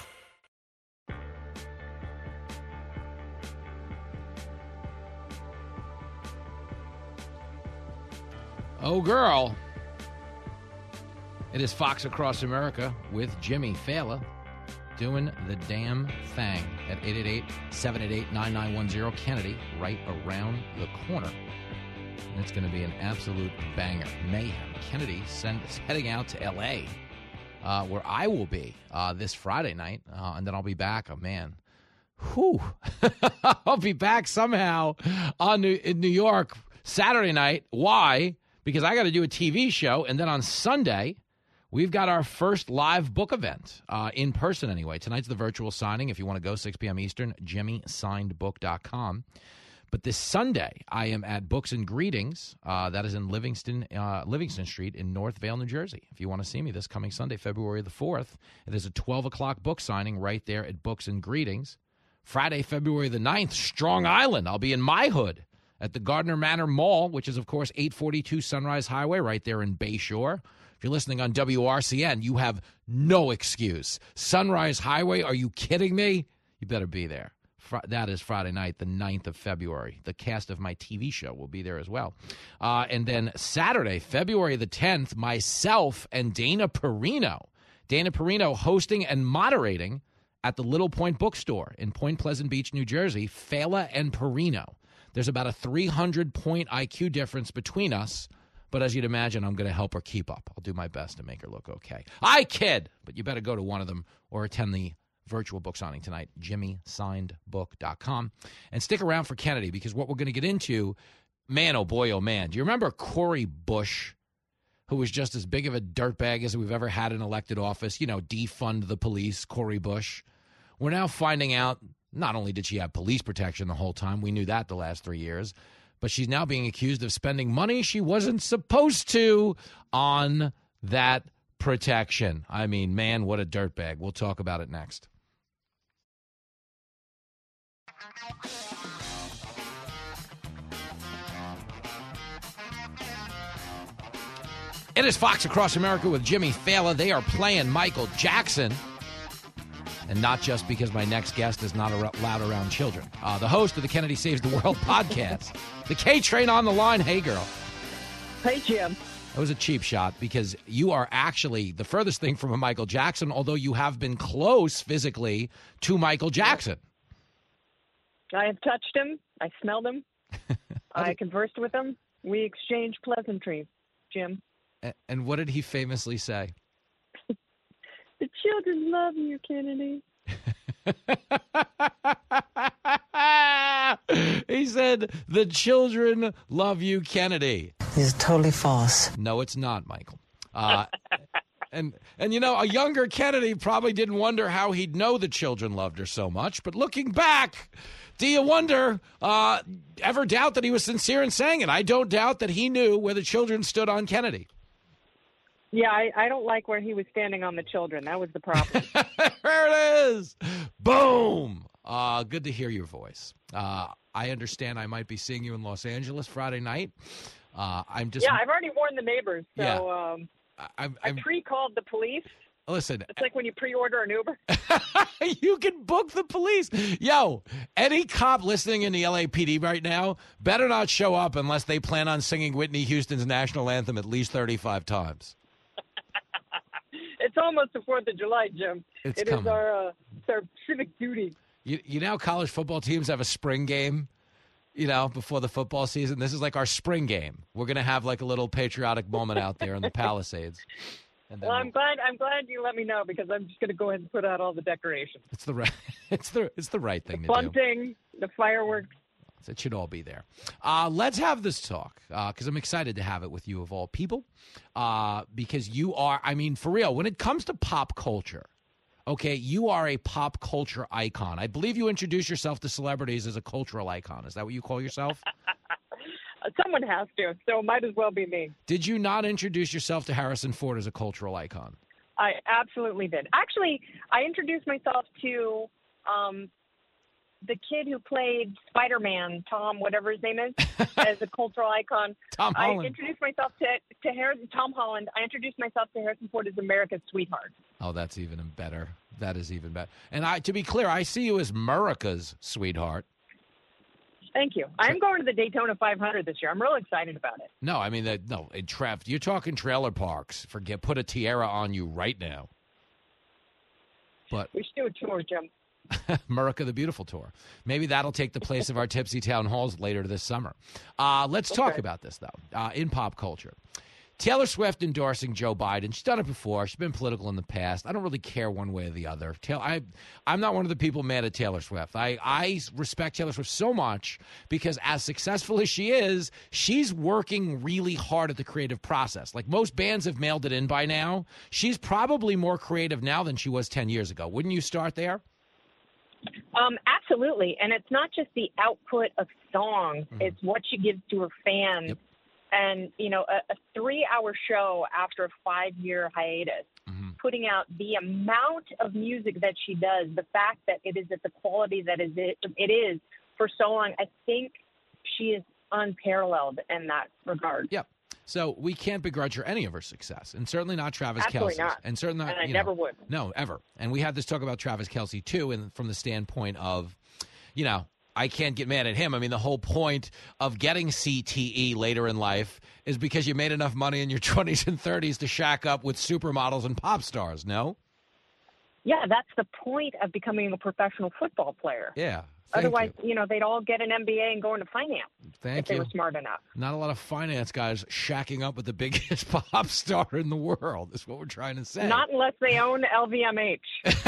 Oh, girl. It is Fox Across America with Jimmy Fallon doing the damn thing at 888-788-9910 Kennedy, right around the corner. And it's going to be an absolute banger. Mayhem. Kennedy is heading out to L.A., where I will be this Friday night, and then I'll be back. Oh, man. Whew. I'll be back somehow in New York Saturday night. Why? Because I got to do a TV show, and then on Sunday, we've got our first live book event, in person anyway. Tonight's the virtual signing. If you want to go, 6 p.m. Eastern, jimmysignedbook.com. But this Sunday, I am at Books and Greetings. That is in Livingston Street in North Vale, New Jersey. If you want to see me this coming Sunday, February the 4th, it is a 12 o'clock book signing right there at Books and Greetings. Friday, February the 9th, Strong Island. I'll be in my hood at the Gardner Manor Mall, which is, of course, 842 Sunrise Highway right there in Bayshore. If you're listening on WRCN, you have no excuse. Sunrise Highway, are you kidding me? You better be there. That is Friday night, the 9th of February. The cast of my TV show will be there as well. And then Saturday, February the 10th, myself and Dana Perino. Dana Perino hosting and moderating at the Little Point Bookstore in Point Pleasant Beach, New Jersey, Fela and Perino. There's about a 300-point IQ difference between us, but as you'd imagine, I'm going to help her keep up. I'll do my best to make her look okay. I kid, but you better go to one of them or attend the virtual book signing tonight, jimmysignedbook.com. And stick around for Kennedy, because what we're going to get into, man, oh boy, oh man. Do you remember Cori Bush, who was just as big of a dirtbag as we've ever had in elected office? You know, defund the police, Cori Bush. We're now finding out not only did she have police protection the whole time, we knew that the last 3 years, but she's now being accused of spending money she wasn't supposed to on that protection. I mean, man, what a dirtbag. We'll talk about it next. It is Fox Across America with Jimmy Fallon. They are playing Michael Jackson. And not just because my next guest is not allowed around children. The host of the Kennedy Saves the World podcast. The K-Train on the line. Hey, girl. Hey, Jim. That was a cheap shot because you are actually the furthest thing from a Michael Jackson, although you have been close physically to Michael Jackson. I have touched him. I smelled him. I conversed with him. We exchanged pleasantries, Jim. And what did he famously say? The children love you, Kennedy. He said, the children love you, Kennedy. It's totally false. No, it's not, Michael. And you know, a younger Kennedy probably didn't wonder how he'd know the children loved her so much. But looking back, do you wonder, ever doubt that he was sincere in saying it? I don't doubt that he knew where the children stood on Kennedy. Yeah, I don't like where he was standing on the children. That was the problem. There it is. Boom. Good to hear your voice. I understand I might be seeing you in Los Angeles Friday night. I've already warned the neighbors. So yeah. I pre-called the police. Listen. It's like when you pre-order an Uber. You can book the police. Yo, any cop listening in the LAPD right now better not show up unless they plan on singing Whitney Houston's national anthem at least 35 times. It's almost the 4th of July, Jim. It is our civic duty. You know how college football teams have a spring game, you know, before the football season? This is like our spring game. We're going to have like a little patriotic moment out there in the Palisades. And then Well, I'm glad you let me know because I'm just going to go ahead and put out all the decorations. it's the right it's the right thing to do. Bunting, the fireworks. It should all be there. Let's have this talk because I'm excited to have it with you of all people because you are, I mean, for real, when it comes to pop culture, okay, you are a pop culture icon. I believe you introduce yourself to celebrities as a cultural icon. Is that what you call yourself? Someone has to, so it might as well be me. Did you not introduce yourself to Harrison Ford as a cultural icon? I absolutely did. Actually, I introduced myself to the kid who played Spider-Man, Tom, whatever his name is, as a cultural icon. Tom Holland. I introduced myself to Tom Holland. I introduced myself to Harrison Ford as America's sweetheart. Oh, that's even better. That is even better. And to be clear, I see you as America's sweetheart. Thank you. I'm going to the Daytona 500 this year. I'm real excited about it. No, I mean, Trev, you're talking trailer parks. Put a tiara on you right now. But we should do a tour, Jim. America the Beautiful tour. Maybe that'll take the place of our Tipsy Town Halls later this summer. Let's talk about this, though, in pop culture. Taylor Swift endorsing Joe Biden. She's done it before. She's been political in the past. I don't really care one way or the other. I'm not one of the people mad at Taylor Swift. I respect Taylor Swift so much because as successful as she is, she's working really hard at the creative process. Like most bands have mailed it in by now. She's probably more creative now than she was 10 years ago. Wouldn't you start there? Absolutely. And it's not just the output of songs. Mm-hmm. It's what she gives to her fans. Yep. And, you know, a 3-hour show after a 5-year hiatus, putting out the amount of music that she does, the fact that it is at the quality that it is for so long, I think she is unparalleled in that regard. Yep. So we can't begrudge her any of her success, and certainly not Travis Kelce's. Not. And certainly not, and I never would. No, ever. And we had this talk about Travis Kelce, too, and from the standpoint of, you know, I can't get mad at him. I mean, the whole point of getting CTE later in life is because you made enough money in your 20s and 30s to shack up with supermodels and pop stars, no? Yeah, that's the point of becoming a professional football player. Yeah. Otherwise, you know, they'd all get an MBA and go into finance if they were smart enough. Not a lot of finance guys shacking up with the biggest pop star in the world is what we're trying to say. Not unless they own LVMH.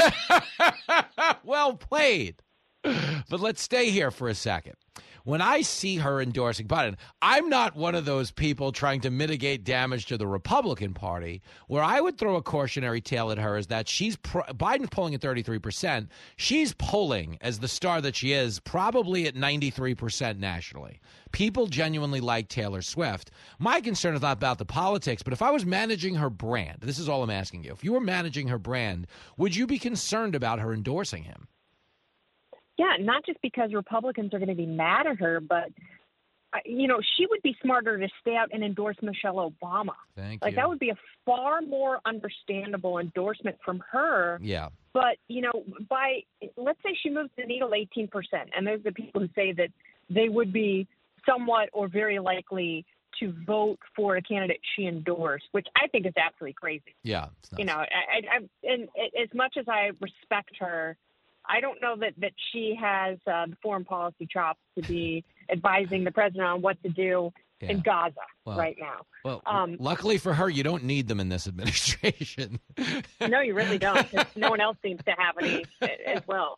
Well played. But let's stay here for a second. When I see her endorsing Biden, I'm not one of those people trying to mitigate damage to the Republican Party. Where I would throw a cautionary tale at her is that Biden's polling at 33%. She's polling, as the star that she is, probably at 93% nationally. People genuinely like Taylor Swift. My concern is not about the politics, but if I was managing her brand, this is all I'm asking you. If you were managing her brand, would you be concerned about her endorsing him? Yeah, not just because Republicans are going to be mad at her, but, you know, she would be smarter to stay out and endorse Michelle Obama. Thank you. That would be a far more understandable endorsement from her. Yeah. But, you know, let's say she moves the needle 18%, and there's the people who say that they would be somewhat or very likely to vote for a candidate she endorsed, which I think is absolutely crazy. Yeah. You know, and as much as I respect her, I don't know that she has the foreign policy chops to be advising the president on what to do in Gaza right now. Well, luckily for her, you don't need them in this administration. No, you really don't, because no one else seems to have any as well.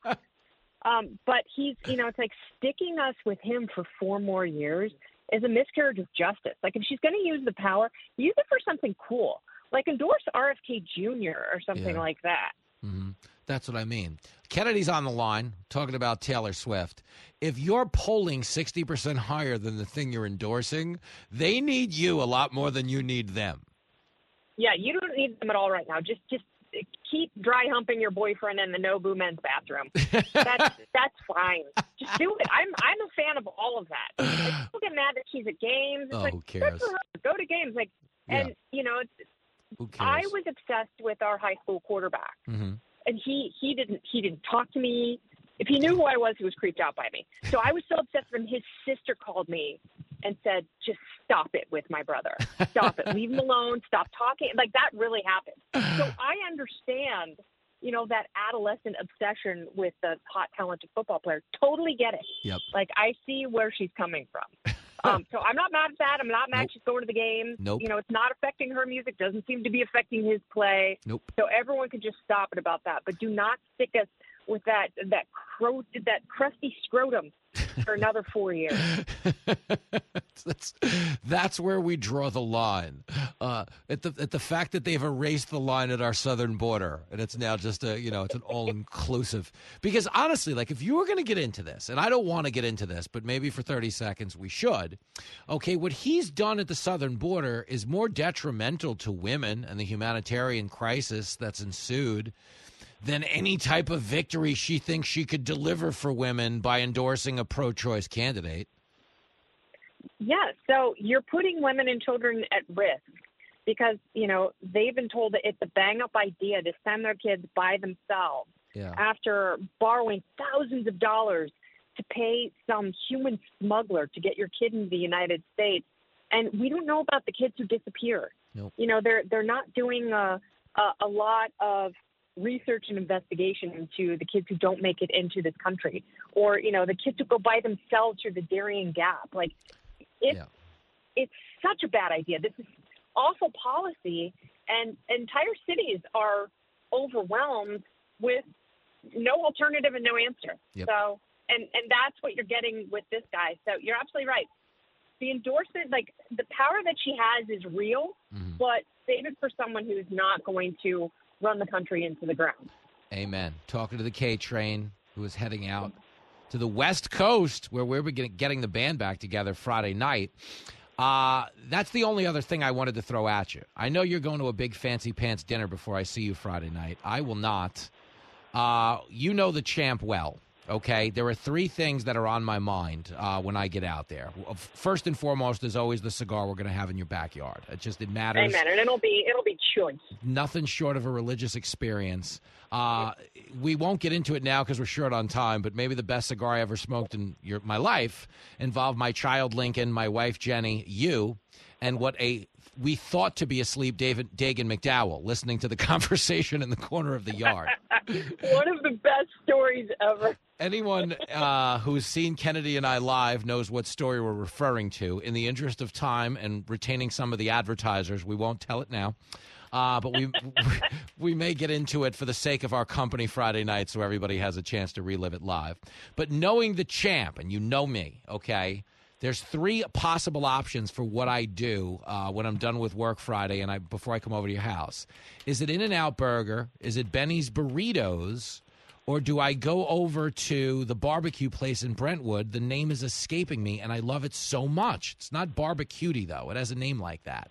But he's, you know, it's like sticking us with him for 4 more years is a miscarriage of justice. Like, if she's going to use the power, use it for something cool. Like, endorse RFK Jr. or something like that. Mm-hmm. That's what I mean. Kennedy's on the line talking about Taylor Swift. If you're polling 60% higher than the thing you're endorsing, they need you a lot more than you need them. Yeah, you don't need them at all right now. Just keep dry humping your boyfriend in the Nobu men's bathroom. That's fine. Just do it. I'm a fan of all of that. Like, people get mad that she's at games. It's like, who cares? Good for her. Go to games. Like, and you know, who cares? I was obsessed with our high school quarterback. Mm-hmm. And he didn't talk to me. If he knew who I was, he was creeped out by me. So I was so obsessed with him. His sister called me and said, just stop it with my brother. Stop it. Leave him alone. Stop talking. Like, that really happened. So I understand, you know, that adolescent obsession with the hot, talented football player. Totally get it. Yep. Like, I see where she's coming from. So I'm not mad at that. I'm not mad she's going to the games. Nope. You know, it's not affecting her music. Doesn't seem to be affecting his play. Nope. So everyone could just stop it about that. But do not stick us with that crusty scrotum for another 4 years. That's where we draw the line. At the fact that they've erased the line at our southern border, and it's now just it's an all-inclusive. Because honestly, like if you were going to get into this, and I don't want to get into this, but maybe for 30 seconds we should. Okay, what he's done at the southern border is more detrimental to women and the humanitarian crisis that's ensued than any type of victory she thinks she could deliver for women by endorsing a pro-choice candidate. Yeah, so you're putting women and children at risk because, they've been told that it's a bang-up idea to send their kids by themselves after borrowing thousands of dollars to pay some human smuggler to get your kid into the United States. And we don't know about the kids who disappear. Nope. They're not doing a lot of research and investigation into the kids who don't make it into this country, or the kids who go by themselves through the Darien Gap. Like it's such a bad idea. This is awful policy, and entire cities are overwhelmed with no alternative and no answer. Yep. So and that's what you're getting with this guy. So you're absolutely right. The endorsement, like the power that she has is real, but save it for someone who's not going to run the country into the ground. Amen. Talking to the K Train, who is heading out to the West Coast, where we're getting the band back together Friday night. That's the only other thing I wanted to throw at you. I know you're going to a big fancy pants dinner before I see you Friday night. I will not. You know the champ well. Okay, there are three things that are on my mind when I get out there. First and foremost is always the cigar we're going to have in your backyard. It matters. Amen. And it'll be choice. Nothing short of a religious experience. We won't get into it now because we're short on time, but maybe the best cigar I ever smoked in my life involved my child Lincoln, my wife Jenny, you, and what we thought to be asleep Dagan McDowell listening to the conversation in the corner of the yard. One of the best stories ever. Anyone who's seen Kennedy and I live knows what story we're referring to. In the interest of time and retaining some of the advertisers, we won't tell it now. But we may get into it for the sake of our company Friday night so everybody has a chance to relive it live. But knowing the champ, and you know me, okay, there's three possible options for what I do when I'm done with work Friday and before I come over to your house. Is it In-N-Out Burger? Is it Benny's Burritos? Or do I go over to the barbecue place in Brentwood? The name is escaping me, and I love it so much. It's not Barbecuity, though. It has a name like that.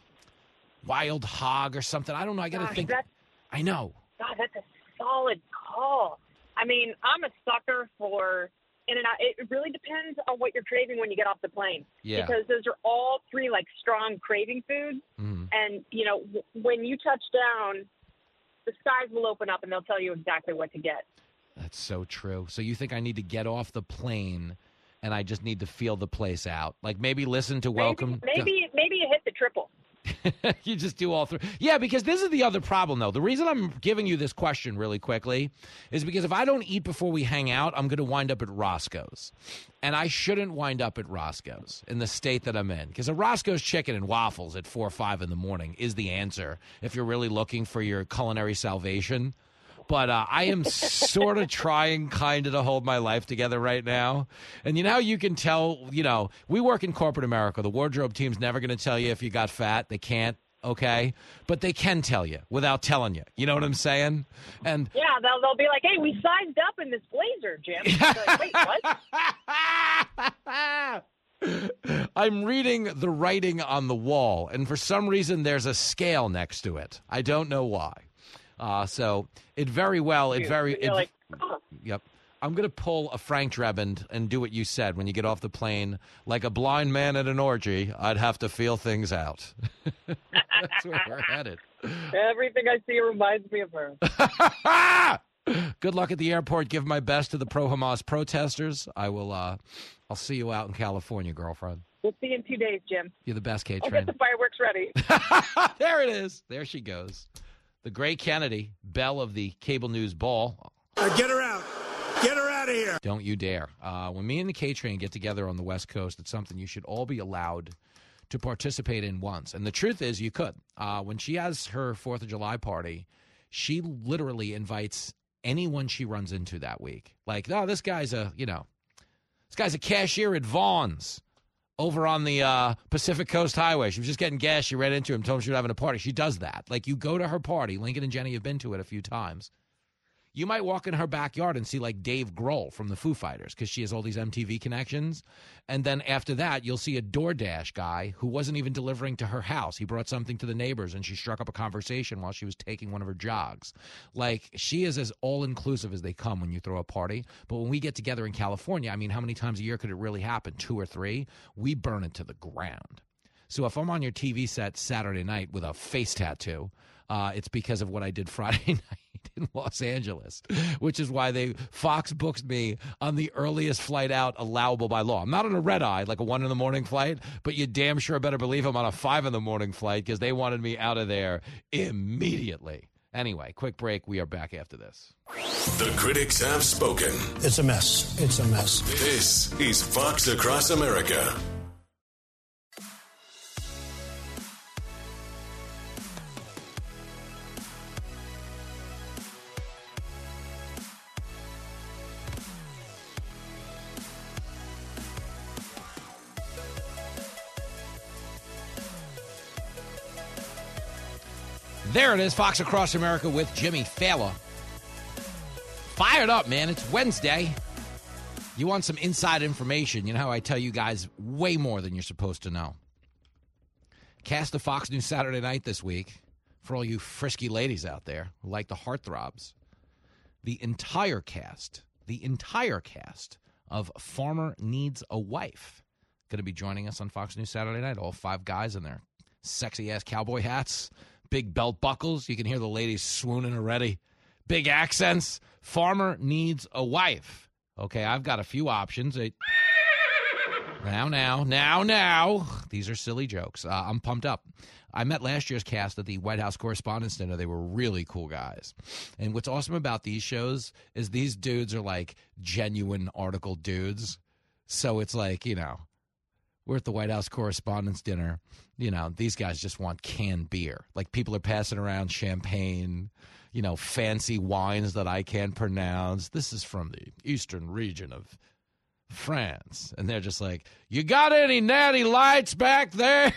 Wild Hog or something. I don't know. I got to think. I know. God, that's a solid call. I mean, I'm a sucker for In-N-Out. It really depends on what you're craving when you get off the plane. Yeah. Because those are all three, like, strong craving foods. And, when you touch down, the skies will open up and they'll tell you exactly what to get. That's so true. So you think I need to get off the plane and I just need to feel the place out? Like maybe listen to Welcome. Maybe you hit the triple. You just do all three. Yeah, because this is the other problem, though. The reason I'm giving you this question really quickly is because if I don't eat before we hang out, I'm going to wind up at Roscoe's. And I shouldn't wind up at Roscoe's in the state that I'm in. Because a Roscoe's chicken and waffles at 4 or 5 in the morning is the answer if you're really looking for your culinary salvation. But I am sort of trying kind of to hold my life together right now. And you know how you can tell, we work in corporate America. The wardrobe team's never going to tell you if you got fat. They can't, okay? But they can tell you without telling you. You know what I'm saying? And yeah, they'll be like, hey, we sized up in this blazer, Jim. Like, wait, what? I'm reading the writing on the wall, and for some reason there's a scale next to it. I don't know why. So it very well, yep. I'm going to pull a Frank Drebin and do what you said when you get off the plane. Like a blind man at an orgy, I'd have to feel things out. That's where we're headed. Everything I see reminds me of her. Good luck at the airport. Give my best to the pro-Hamas protesters. I'll see you out in California, girlfriend. We'll see you in 2 days, Jim. You're the best, K-Train. I'll get the fireworks ready. There it is. There she goes. The great Kennedy, belle of the cable news ball. Get her out. Get her out out of here. Don't you dare. When me and the K-Train get together on the West Coast, it's something you should all be allowed to participate in once. And the truth is you could. When she has her 4th of July party, she literally invites anyone she runs into that week. Like, no, this guy's a cashier at Vaughn's over on the Pacific Coast Highway. She was just getting gas. She ran into him, told him she was having a party. She does that. Like, you go to her party. Lincoln and Jenny have been to it a few times. You might walk in her backyard and see, like, Dave Grohl from the Foo Fighters because she has all these MTV connections. And then after that, you'll see a DoorDash guy who wasn't even delivering to her house. He brought something to the neighbors, and she struck up a conversation while she was taking one of her jogs. Like, she is as all-inclusive as they come when you throw a party. But when we get together in California, I mean, how many times a year could it really happen? 2 or 3? We burn it to the ground. So if I'm on your TV set Saturday night with a face tattoo, it's because of what I did Friday night in Los Angeles, which is why Fox booked me on the earliest flight out allowable by law. I'm not on a red eye, like a 1 a.m. flight, but you damn sure better believe I'm on a 5 a.m. flight because they wanted me out of there immediately. Anyway, quick break. We are back after this. The critics have spoken. It's a mess. It's a mess. This is Fox Across America. There it is, Fox Across America with Jimmy Fallon. Fired up, man. It's Wednesday. You want some inside information. You know how I tell you guys way more than you're supposed to know. Cast of Fox News Saturday Night this week, for all you frisky ladies out there who like the heartthrobs, the entire cast of Farmer Needs a Wife going to be joining us on Fox News Saturday Night. All 5 guys in their sexy-ass cowboy hats, big belt buckles. You can hear the ladies swooning already. Big accents. Farmer Needs a Wife. Okay, I've got a few options. Now. These are silly jokes. I'm pumped up. I met last year's cast at the White House Correspondents' Dinner. They were really cool guys. And what's awesome about these shows is these dudes are like genuine article dudes. So it's like, we're at the White House Correspondents' Dinner. These guys just want canned beer. Like, people are passing around champagne, fancy wines that I can't pronounce. This is from the eastern region of France. And they're just like, you got any natty lights back there?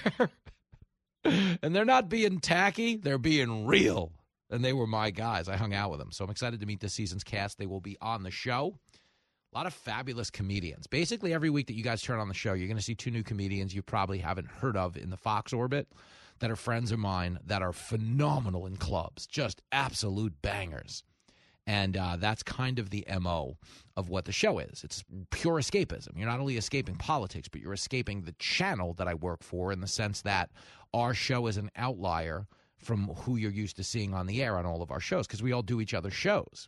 And they're not being tacky. They're being real. And they were my guys. I hung out with them. So I'm excited to meet this season's cast. They will be on the show. A lot of fabulous comedians. Basically, every week that you guys turn on the show, you're going to see 2 new comedians you probably haven't heard of in the Fox orbit that are friends of mine that are phenomenal in clubs, just absolute bangers. And that's kind of the MO of what the show is. It's pure escapism. You're not only escaping politics, but you're escaping the channel that I work for, in the sense that our show is an outlier from who you're used to seeing on the air on all of our shows, because we all do each other's shows.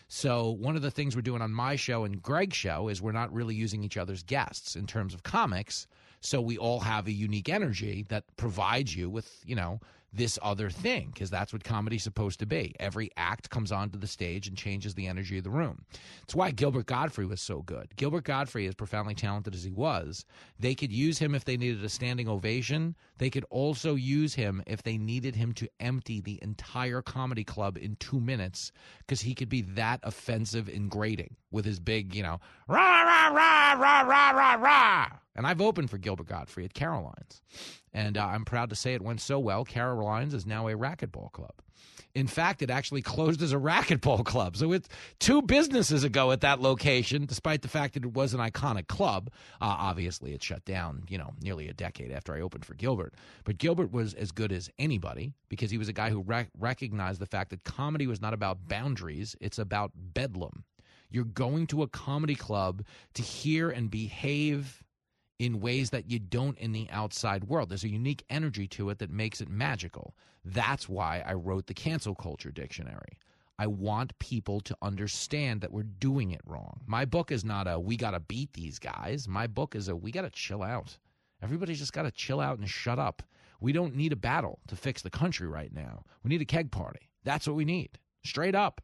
So one of the things we're doing on my show and Greg's show is we're not really using each other's guests in terms of comics. So we all have a unique energy that provides you with, this other thing, because that's what comedy's supposed to be. Every act comes onto the stage and changes the energy of the room. It's why Gilbert Gottfried was so good. Gilbert Gottfried, as profoundly talented as he was, they could use him if they needed a standing ovation. They could also use him if they needed him to empty the entire comedy club in 2 minutes, because he could be that offensive and grating with his big, rah, rah, rah, rah, rah, rah, rah. And I've opened for Gilbert Gottfried at Caroline's. And I'm proud to say it went so well, Caroline's is now a racquetball club. In fact, it actually closed as a racquetball club. So it's 2 businesses ago at that location, despite the fact that it was an iconic club. Obviously, it shut down, nearly a decade after I opened for Gilbert. But Gilbert was as good as anybody, because he was a guy who recognized the fact that comedy was not about boundaries. It's about bedlam. You're going to a comedy club to hear and behave in ways that you don't in the outside world. There's a unique energy to it that makes it magical. That's why I wrote the Cancel Culture Dictionary. I want people to understand that we're doing it wrong. My book is not a, we got to beat these guys. My book is a, we got to chill out. Everybody's just got to chill out and shut up. We don't need a battle to fix the country right now. We need a keg party. That's what we need. Straight up.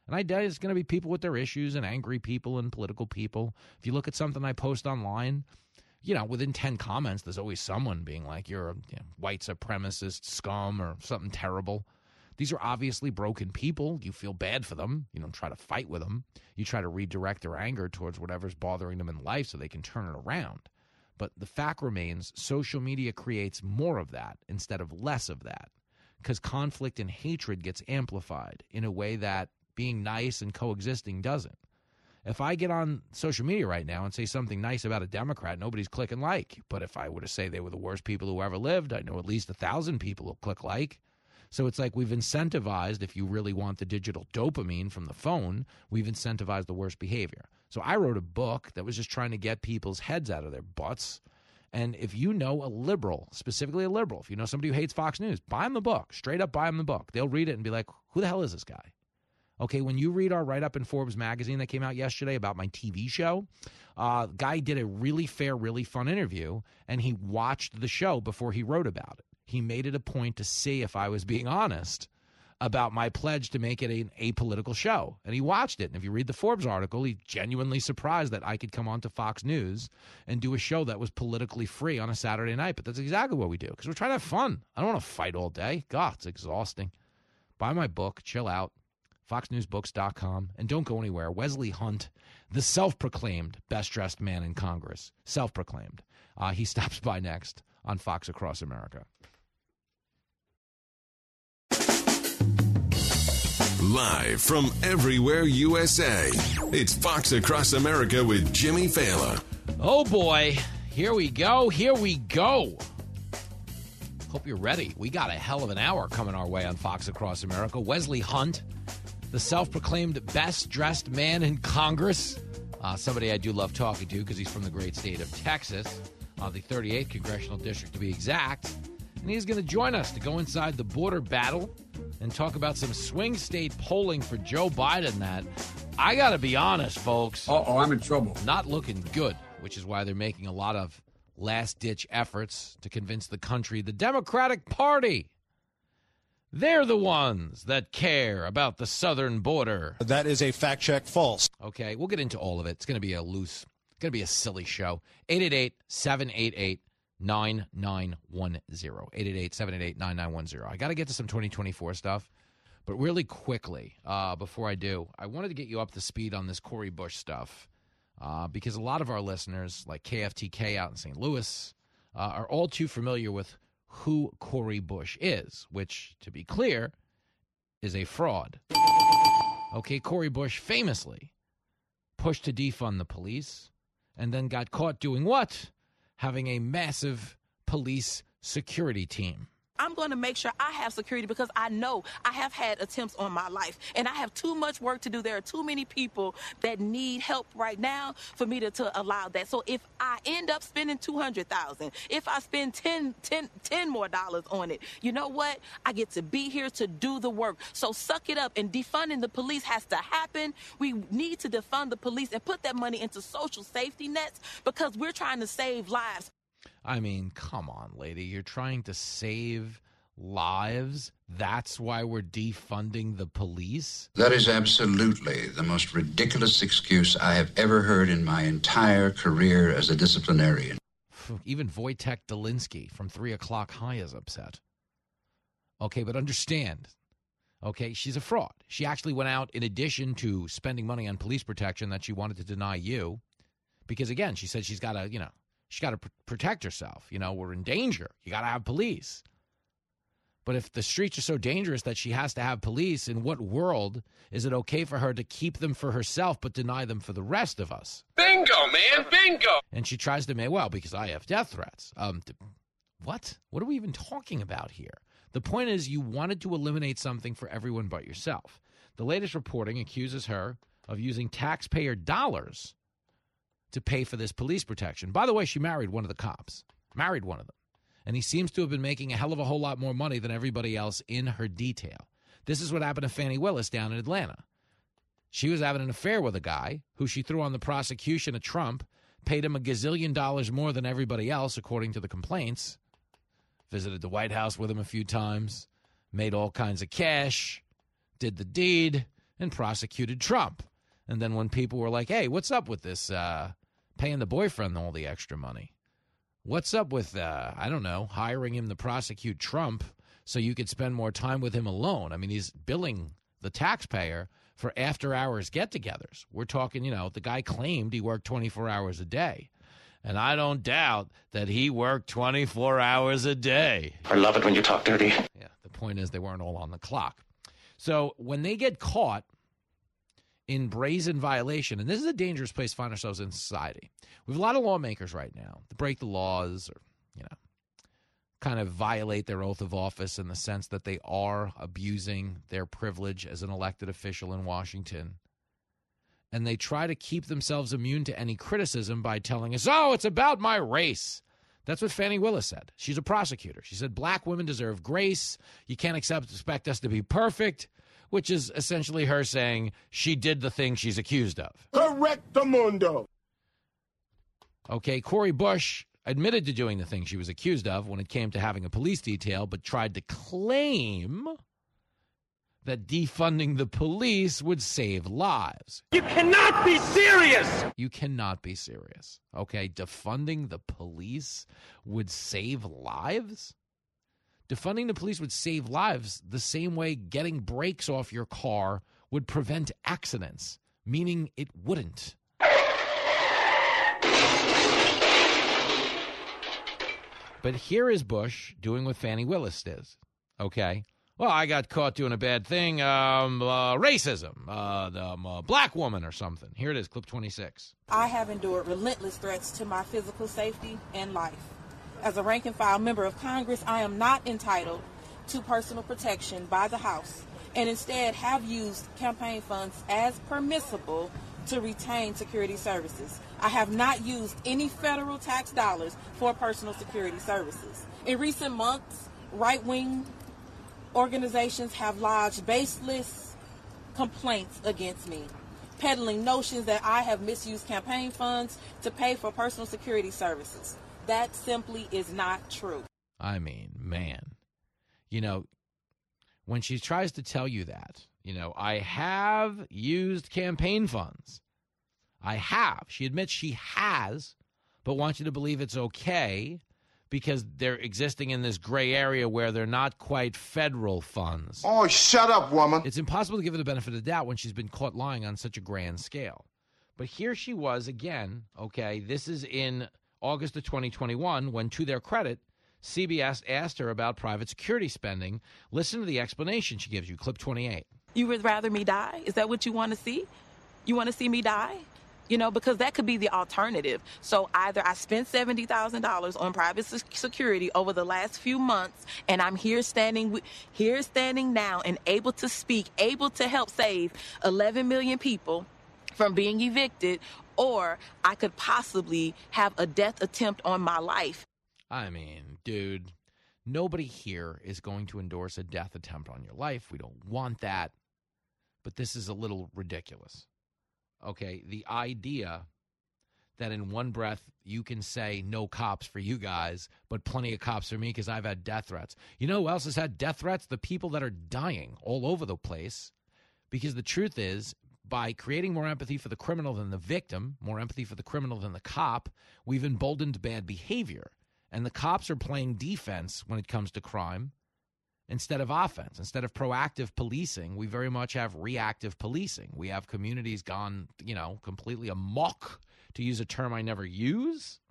And I doubt it's going to be people with their issues and angry people and political people. If you look at something I post online, within 10 comments, there's always someone being like, you're a white supremacist scum or something terrible. These are obviously broken people. You feel bad for them. You don't try to fight with them. You try to redirect their anger towards whatever's bothering them in life so they can turn it around. But the fact remains, social media creates more of that instead of less of that, because conflict and hatred gets amplified in a way that being nice and coexisting doesn't. If I get on social media right now and say something nice about a Democrat, nobody's clicking like. But if I were to say they were the worst people who ever lived, I know at least 1,000 people will click like. So it's like we've incentivized, if you really want the digital dopamine from the phone, we've incentivized the worst behavior. So I wrote a book that was just trying to get people's heads out of their butts. And if you know a liberal, specifically a liberal, if you know somebody who hates Fox News, buy them the book. Straight up buy them the book. They'll read it and be like, who the hell is this guy? Okay, when you read our write-up in Forbes magazine that came out yesterday about my TV show, guy did a really fair, really fun interview, and he watched the show before he wrote about it. He made it a point to see if I was being honest about my pledge to make it an apolitical show. And he watched it. And if you read the Forbes article, he's genuinely surprised that I could come on to Fox News and do a show that was politically free on a Saturday night. But that's exactly what we do, because we're trying to have fun. I don't want to fight all day. God, it's exhausting. Buy my book, chill out, foxnewsbooks.com, and don't go anywhere. Wesley Hunt, the self-proclaimed best-dressed man in Congress, self-proclaimed. He stops by next on Fox Across America. Live from everywhere USA, it's Fox Across America with Jimmy Failla. Oh, boy. Here we go. Here we go. Hope you're ready. We got a hell of an hour coming our way on Fox Across America. Wesley Hunt, the self-proclaimed best-dressed man in Congress. Somebody I do love talking to because he's from the great state of Texas, the 38th Congressional District to be exact. And he's going to join us to go inside the border battle and talk about some swing state polling for Joe Biden that, I got to be honest, folks. Uh-oh, I'm in trouble. Not looking good, which is why they're making a lot of last-ditch efforts to convince the country the Democratic Party, they're the ones that care about the southern border. That is a fact check false. Okay, we'll get into all of it. It's going to be a silly show. 888-788-9910. 888-788-9910. I got to get to some 2024 stuff, but really quickly, before I do, I wanted to get you up to speed on this Cori Bush stuff, because a lot of our listeners, like KFTK out in St. Louis, are all too familiar with who Cori Bush is, which, to be clear, is a fraud. Okay, Cori Bush famously pushed to defund the police and then got caught doing what? Having a massive police security team. I'm going to make sure I have security because I know I have had attempts on my life and I have too much work to do. There are too many people that need help right now for me to allow that. So if I end up spending $200,000, if I spend $10 more on it, you know what? I get to be here to do the work. So suck it up, and defunding the police has to happen. We need to defund the police and put that money into social safety nets because we're trying to save lives. I mean, come on, lady. You're trying to save lives? That's why we're defunding the police? That is absolutely the most ridiculous excuse I have ever heard in my entire career as a disciplinarian. Even Wojtek Dolinsky from 3 O'Clock High is upset. Okay, but understand. Okay, she's a fraud. She actually went out, in addition to spending money on police protection that she wanted to deny you, because, again, she said she's got to, she's got to protect herself. We're in danger. You got to have police. But if the streets are so dangerous that she has to have police, in what world is it okay for her to keep them for herself but deny them for the rest of us? Bingo, man, bingo! And she tries to make, well, because I have death threats. What? What are we even talking about here? The point is, you wanted to eliminate something for everyone but yourself. The latest reporting accuses her of using taxpayer dollars to pay for this police protection. By the way, she married one of the cops. Married one of them. And he seems to have been making a hell of a whole lot more money than everybody else in her detail. This is what happened to Fannie Willis down in Atlanta. She was having an affair with a guy who she threw on the prosecution of Trump, paid him $1 gazillion more than everybody else, according to the complaints. Visited the White House with him a few times, made all kinds of cash, did the deed, and prosecuted Trump. And then when people were like, hey, what's up with this paying the boyfriend all the extra money? What's up with, I don't know, hiring him to prosecute Trump so you could spend more time with him alone? I mean, he's billing the taxpayer for after-hours get-togethers. We're talking, the guy claimed he worked 24 hours a day. And I don't doubt that he worked 24 hours a day. I love it when you talk dirty. Yeah, the point is they weren't all on the clock. So when they get caught in brazen violation, and this is a dangerous place to find ourselves in society. We have a lot of lawmakers right now that break the laws or, kind of violate their oath of office in the sense that they are abusing their privilege as an elected official in Washington. And they try to keep themselves immune to any criticism by telling us, oh, it's about my race. That's what Fani Willis said. She's a prosecutor. She said black women deserve grace. You can't expect us to be perfect, which is essentially her saying she did the thing she's accused of. Correctamundo. Okay, Cori Bush admitted to doing the thing she was accused of when it came to having a police detail, but tried to claim that defunding the police would save lives. You cannot be serious! You cannot be serious. Okay, defunding the police would save lives? Defunding the police would save lives the same way getting brakes off your car would prevent accidents, meaning it wouldn't. But here is Bush doing what Fani Willis does, okay? Well, I got caught doing a bad thing, racism, I'm a black woman or something. Here it is, clip 26. I have endured relentless threats to my physical safety and life. As a rank-and-file member of Congress, I am not entitled to personal protection by the House and instead have used campaign funds as permissible to retain security services. I have not used any federal tax dollars for personal security services. In recent months, right-wing organizations have lodged baseless complaints against me, peddling notions that I have misused campaign funds to pay for personal security services. That simply is not true. I mean, man, when she tries to tell you that, I have used campaign funds. I have. She admits she has, but wants you to believe it's okay because they're existing in this gray area where they're not quite federal funds. Oh, shut up, woman. It's impossible to give her the benefit of the doubt when she's been caught lying on such a grand scale. But here she was again, okay, this is in August of 2021 when, to their credit, CBS asked her about private security spending. Listen to the explanation she gives you, clip 28. You would rather me die? Is that what you want to see? You want to see me die? Because that could be the alternative. So either I spent $70,000 on private security over the last few months, and I'm here standing now and able to speak, able to help save 11 million people from being evicted, or I could possibly have a death attempt on my life. I mean, dude, nobody here is going to endorse a death attempt on your life. We don't want that. But this is a little ridiculous. Okay, the idea that in one breath you can say no cops for you guys, but plenty of cops for me because I've had death threats. You know who else has had death threats? The people that are dying all over the place. Because the truth is, by creating more empathy for the criminal than the victim, more empathy for the criminal than the cop, we've emboldened bad behavior. And the cops are playing defense when it comes to crime instead of offense. Instead of proactive policing, we very much have reactive policing. We have communities gone, completely amok, to use a term I never use.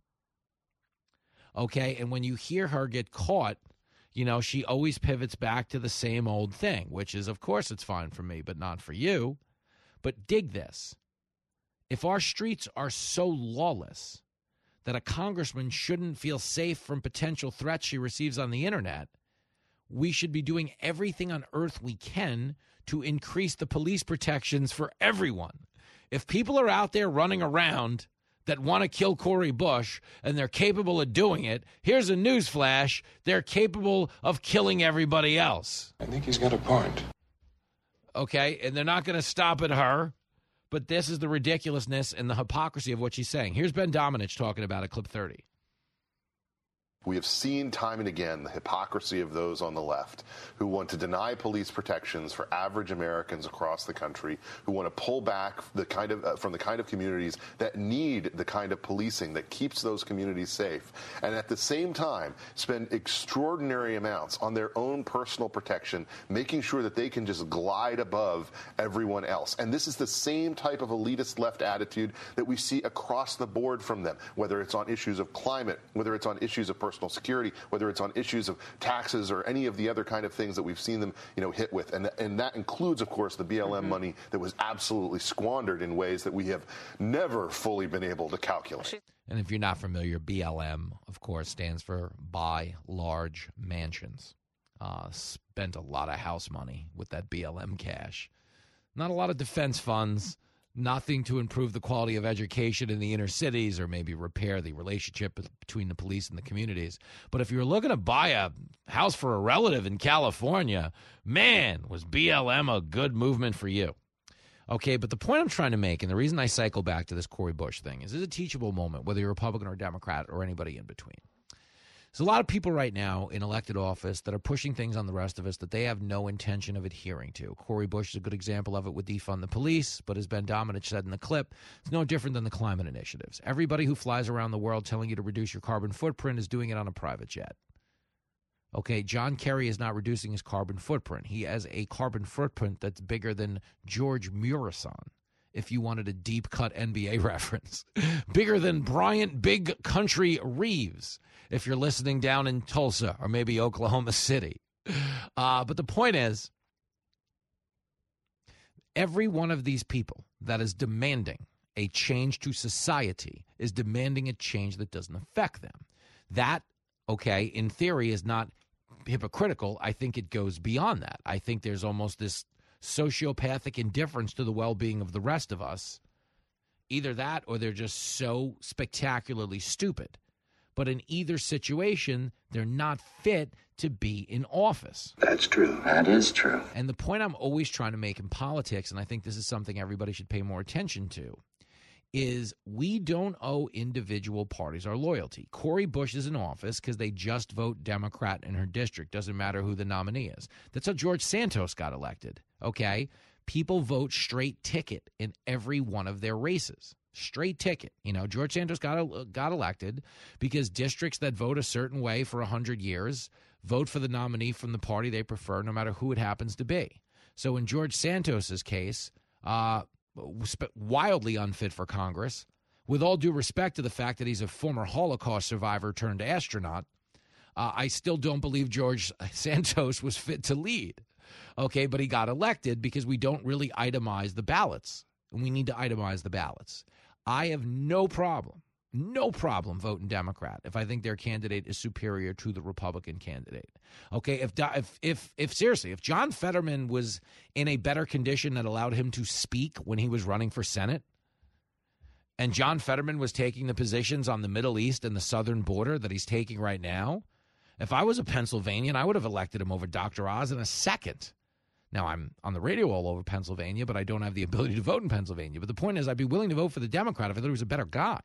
Okay, and when you hear her get caught, she always pivots back to the same old thing, which is, of course, it's fine for me, but not for you. But dig this. If our streets are so lawless that a congressman shouldn't feel safe from potential threats she receives on the internet, we should be doing everything on earth we can to increase the police protections for everyone. If people are out there running around that want to kill Cori Bush and they're capable of doing it, here's a news flash: they're capable of killing everybody else. I think he's got a point. Okay, and they're not going to stop at her, but this is the ridiculousness and the hypocrisy of what she's saying. Here's Ben Domenech talking about it, clip 30. We have seen time and again the hypocrisy of those on the left who want to deny police protections for average Americans across the country, who want to pull back from the kind of communities that need the kind of policing that keeps those communities safe, and at the same time spend extraordinary amounts on their own personal protection, making sure that they can just glide above everyone else. And this is the same type of elitist left attitude that we see across the board from them, whether it's on issues of climate, whether it's on issues of personal security, whether it's on issues of taxes or any of the other kind of things that we've seen them, hit with. And that includes, of course, the BLM money that was absolutely squandered in ways that we have never fully been able to calculate. And if you're not familiar, BLM, of course, stands for Buy Large Mansions. Spent a lot of house money with that BLM cash. Not a lot of defense funds. Nothing to improve the quality of education in the inner cities or maybe repair the relationship between the police and the communities. But if you're looking to buy a house for a relative in California, man, was BLM a good movement for you. Okay, but the point I'm trying to make, and the reason I cycle back to this Cori Bush thing, is it's a teachable moment, whether you're Republican or Democrat or anybody in between. There's a lot of people right now in elected office that are pushing things on the rest of us that they have no intention of adhering to. Cori Bush is a good example of it with defund the police, but as Ben Domenech said in the clip, it's no different than the climate initiatives. Everybody who flies around the world telling you to reduce your carbon footprint is doing it on a private jet. Okay, John Kerry is not reducing his carbon footprint. He has a carbon footprint that's bigger than George Murison, if you wanted a deep-cut NBA reference. Bigger than Bryant Big Country Reeves, if you're listening down in Tulsa or maybe Oklahoma City. But the point is, every one of these people that is demanding a change to society is demanding a change that doesn't affect them. That, okay, in theory is not hypocritical. I think it goes beyond that. I think there's almost this sociopathic indifference to the well-being of the rest of us. Either that or they're just so spectacularly stupid. But in either situation, they're not fit to be in office. That's true. That is true. And the point I'm always trying to make in politics, and I think this is something everybody should pay more attention to, is we don't owe individual parties our loyalty. Cori Bush is in office because they just vote Democrat in her district. Doesn't matter who the nominee is. That's how George Santos got elected, okay? People vote straight ticket in every one of their races. Straight ticket. George Santos got elected because districts that vote a certain way for 100 years vote for the nominee from the party they prefer, no matter who it happens to be. So in George Santos's case, wildly unfit for Congress, with all due respect to the fact that he's a former Holocaust survivor turned astronaut, I still don't believe George Santos was fit to lead. Okay, but he got elected because we don't really itemize the ballots, and we need to itemize the ballots. I have no problem voting Democrat if I think their candidate is superior to the Republican candidate. Okay, if seriously, if John Fetterman was in a better condition that allowed him to speak when he was running for Senate, and John Fetterman was taking the positions on the Middle East and the southern border that he's taking right now, if I was a Pennsylvanian, I would have elected him over Dr. Oz in a second. Now, I'm on the radio all over Pennsylvania, but I don't have the ability to vote in Pennsylvania. But the point is, I'd be willing to vote for the Democrat if I thought he was a better guy.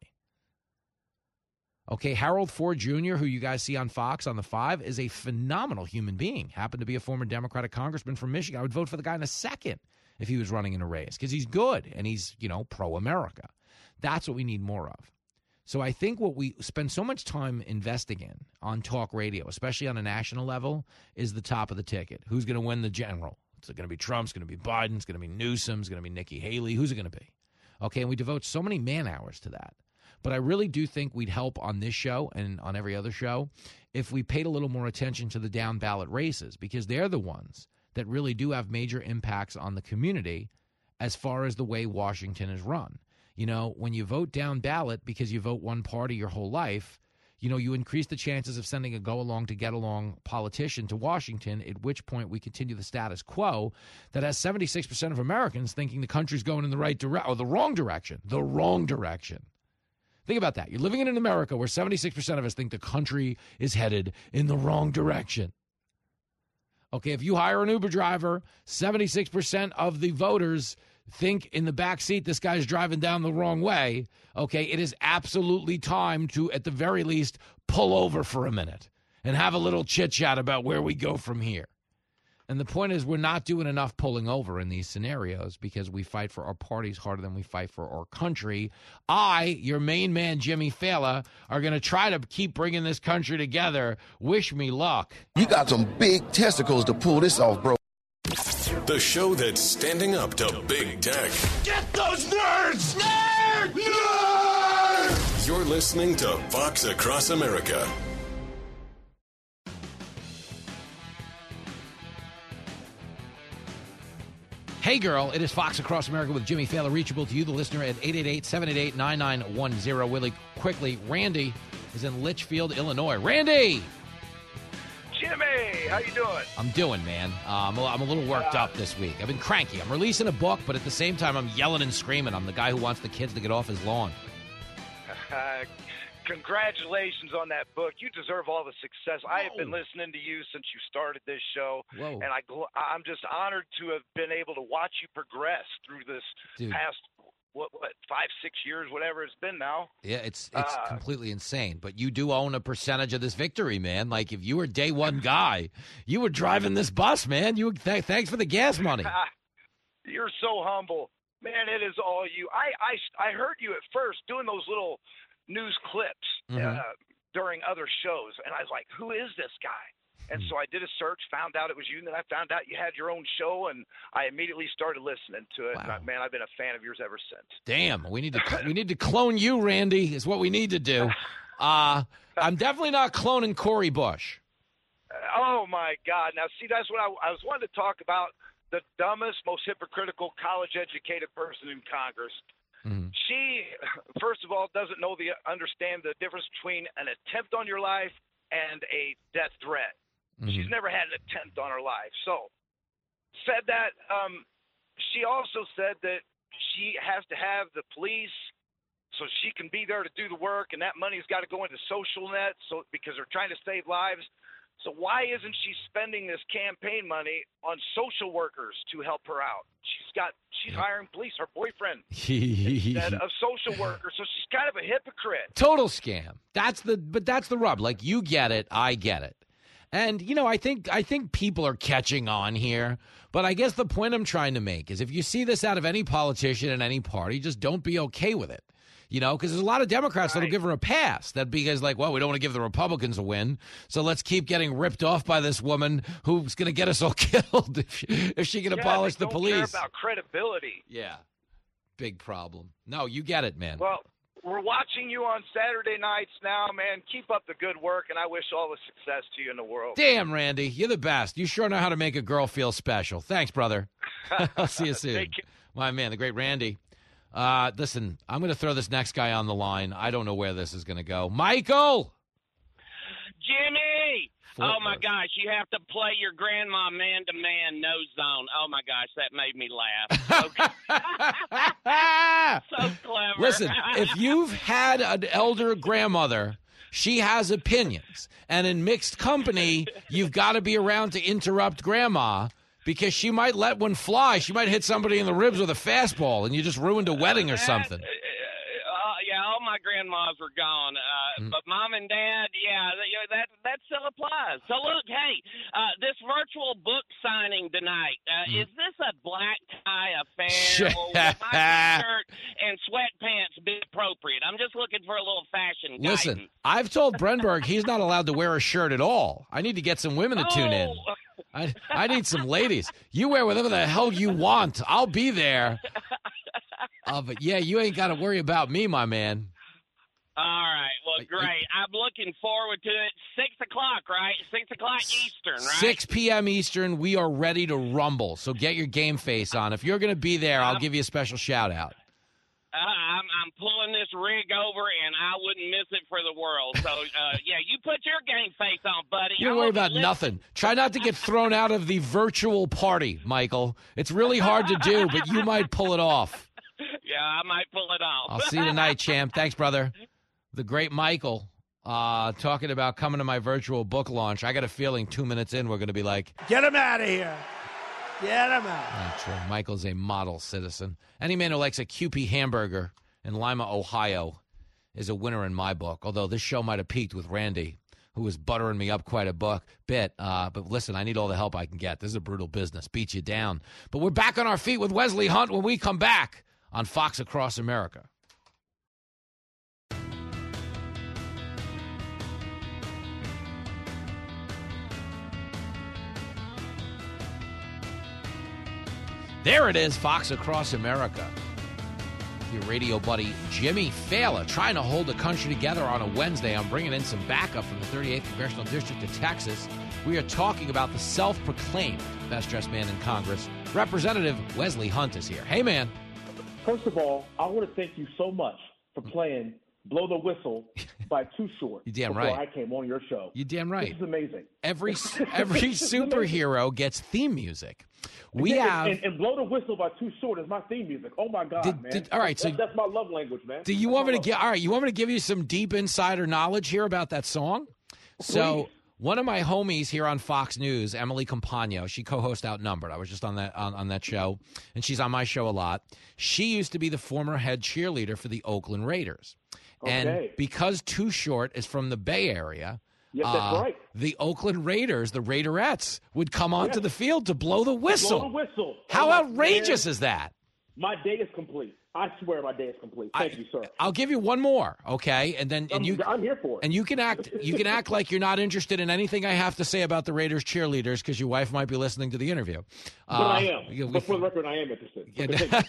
Okay, Harold Ford Jr., who you guys see on Fox on the 5, is a phenomenal human being. Happened to be a former Democratic congressman from Michigan. I would vote for the guy in a second if he was running in a race because he's good and he's, pro-America. That's what we need more of. So I think what we spend so much time investing in on talk radio, especially on a national level, is the top of the ticket. Who's going to win the general? Is it going to be Trump? It's going to be Biden? It's going to be Newsom? It's going to be Nikki Haley? Who's it going to be? Okay, and we devote so many man-hours to that. But I really do think we'd help on this show and on every other show if we paid a little more attention to the down-ballot races, because they're the ones that really do have major impacts on the community as far as the way Washington is run. When you vote down ballot because you vote one party your whole life, you increase the chances of sending a go-along to get-along politician to Washington, at which point we continue the status quo that has 76% of Americans thinking the country's going in the right direction or the wrong direction. The wrong direction. Think about that. You're living in America where 76% of us think the country is headed in the wrong direction. Okay, if you hire an Uber driver, 76% of the voters think in the back seat this guy's driving down the wrong way, okay, it is absolutely time to, at the very least, pull over for a minute and have a little chit-chat about where we go from here. And the point is, we're not doing enough pulling over in these scenarios because we fight for our parties harder than we fight for our country. Your main man, Jimmy Fallon, are going to try to keep bringing this country together. Wish me luck. You got some big testicles to pull this off, bro. The show that's standing up to big tech. Get those nerds! Nerds! Nerds! You're listening to Fox Across America. Hey, girl, it is Fox Across America with Jimmy Fallon, reachable to you, the listener, at 888-788-9910. Really quickly, Randy is in Litchfield, Illinois. Randy! Jimmy, how you doing? I'm doing, man. I'm a little worked up this week. I've been cranky. I'm releasing a book, but at the same time, I'm yelling and screaming. I'm the guy who wants the kids to get off his lawn. Congratulations on that book. You deserve all the success. Whoa. I have been listening to you since you started this show. Whoa. And I'm just honored to have been able to watch you progress through this past, 5-6 years, whatever it's been now. Yeah, it's completely insane. But you do own a percentage of this victory, man. Like, if you were day one guy, you were driving this bus, man. Thanks for the gas money. You're so humble. Man, it is all you. I heard you at first doing those little news clips during other shows, and I was like, who is this guy? And so I did a search, found out it was you, and then I found out you had your own show, and I immediately started listening to it. Wow. And man, I've been a fan of yours ever since. Damn, we need to clone you, Randy, is what we need to do. I'm definitely not cloning Cori Bush. Oh my God. Now see, that's what I was wanting to talk about, the dumbest, most hypocritical college-educated person in Congress. Mm-hmm. She, first of all, doesn't understand the difference between an attempt on your life and a death threat. Mm-hmm. She's never had an attempt on her life. So, said that. She also said that she has to have the police so she can be there to do the work, and that money's got to go into social net because they're trying to save lives. So why isn't she spending this campaign money on social workers to help her out? She's hiring police, her boyfriend, instead of social workers. So she's kind of a hypocrite. Total scam. That's the rub. Like, you get it, I get it. And, I think people are catching on here. But I guess the point I'm trying to make is if you see this out of any politician in any party, just don't be okay with it. Because there's a lot of Democrats that'll give her a pass. That because, we don't want to give the Republicans a win, so let's keep getting ripped off by this woman who's going to get us all killed if she can abolish the police. Don't care about credibility. Yeah, big problem. No, you get it, man. Well, we're watching you on Saturday nights now, man. Keep up the good work, and I wish all the success to you in the world. Damn, Randy, you're the best. You sure know how to make a girl feel special. Thanks, brother. I'll see you soon. My man, the great Randy. Listen, I'm going to throw this next guy on the line. I don't know where this is going to go. Michael! Jimmy! Oh, my gosh. You have to play your grandma man-to-man no zone. Oh, my gosh. That made me laugh. So clever. Listen, if you've had an elder grandmother, she has opinions. And in mixed company, you've got to be around to interrupt grandma. Because she might let one fly. She might hit somebody in the ribs with a fastball, and you just ruined a wedding or something. Yeah, all my grandmas were gone. But Mom and Dad, that still applies. So, look, hey, this virtual book signing tonight, is this a black tie affair? Or would my shirt and sweatpants be appropriate? I'm just looking for a little fashion guidance. Listen, I've told Brenberg he's not allowed to wear a shirt at all. I need to get some women to tune in. I need some ladies. You wear whatever the hell you want. I'll be there. But, yeah, you ain't got to worry about me, my man. All right. Well, great. I'm looking forward to it. 6 o'clock, right? 6 o'clock Eastern, right? 6 p.m. Eastern. We are ready to rumble. So get your game face on. If you're going to be there, I'll give you a special shout-out. I'm pulling this rig over, and I wouldn't miss it for the world. So, you put your game face on, buddy. You don't worry about nothing. Try not to get thrown out of the virtual party, Michael. It's really hard to do, but you might pull it off. Yeah, I might pull it off. I'll see you tonight, champ. Thanks, brother. The great Michael talking about coming to my virtual book launch. I got a feeling 2 minutes in we're going to be like, get him out of here. Get him out. Not true. Michael's a model citizen. Any man who likes a QP hamburger in Lima, Ohio is a winner in my book, although this show might have peaked with Randy, who was buttering me up quite a bit. But listen, I need all the help I can get. This is a brutal business. Beat you down. But we're back on our feet with Wesley Hunt when we come back on Fox Across America. There it is, Fox Across America. Your radio buddy Jimmy Failla trying to hold the country together on a Wednesday. I'm bringing in some backup from the 38th Congressional District of Texas. We are talking about the self-proclaimed best-dressed man in Congress. Representative Wesley Hunt is here. Hey, man. First of all, I want to thank you so much for playing Blow the Whistle by Too Short. You damn before right. I came on your show. You damn right. This is amazing. Every superhero gets theme music. We have and Blow the Whistle by Too Short is my theme music. Oh my God, man! All right, so that's my love language, man. Do you want me to get? All right, you want me to give you some deep insider knowledge here about that song? Please. So one of my homies here on Fox News, Emily Compagno, she co-hosts Outnumbered. I was just on that show, and she's on my show a lot. She used to be the former head cheerleader for the Oakland Raiders, and because Too Short is from the Bay Area. Yes, that's right. The Oakland Raiders, the Raiderettes, would come onto the field to blow the whistle. Blow the whistle. How outrageous is that? My day is complete. I swear my day is complete. Thank you, sir. I'll give you one more, okay? And then I'm here for it. And you can act like you're not interested in anything I have to say about the Raiders cheerleaders because your wife might be listening to the interview. But I am. But for the record, I am interested.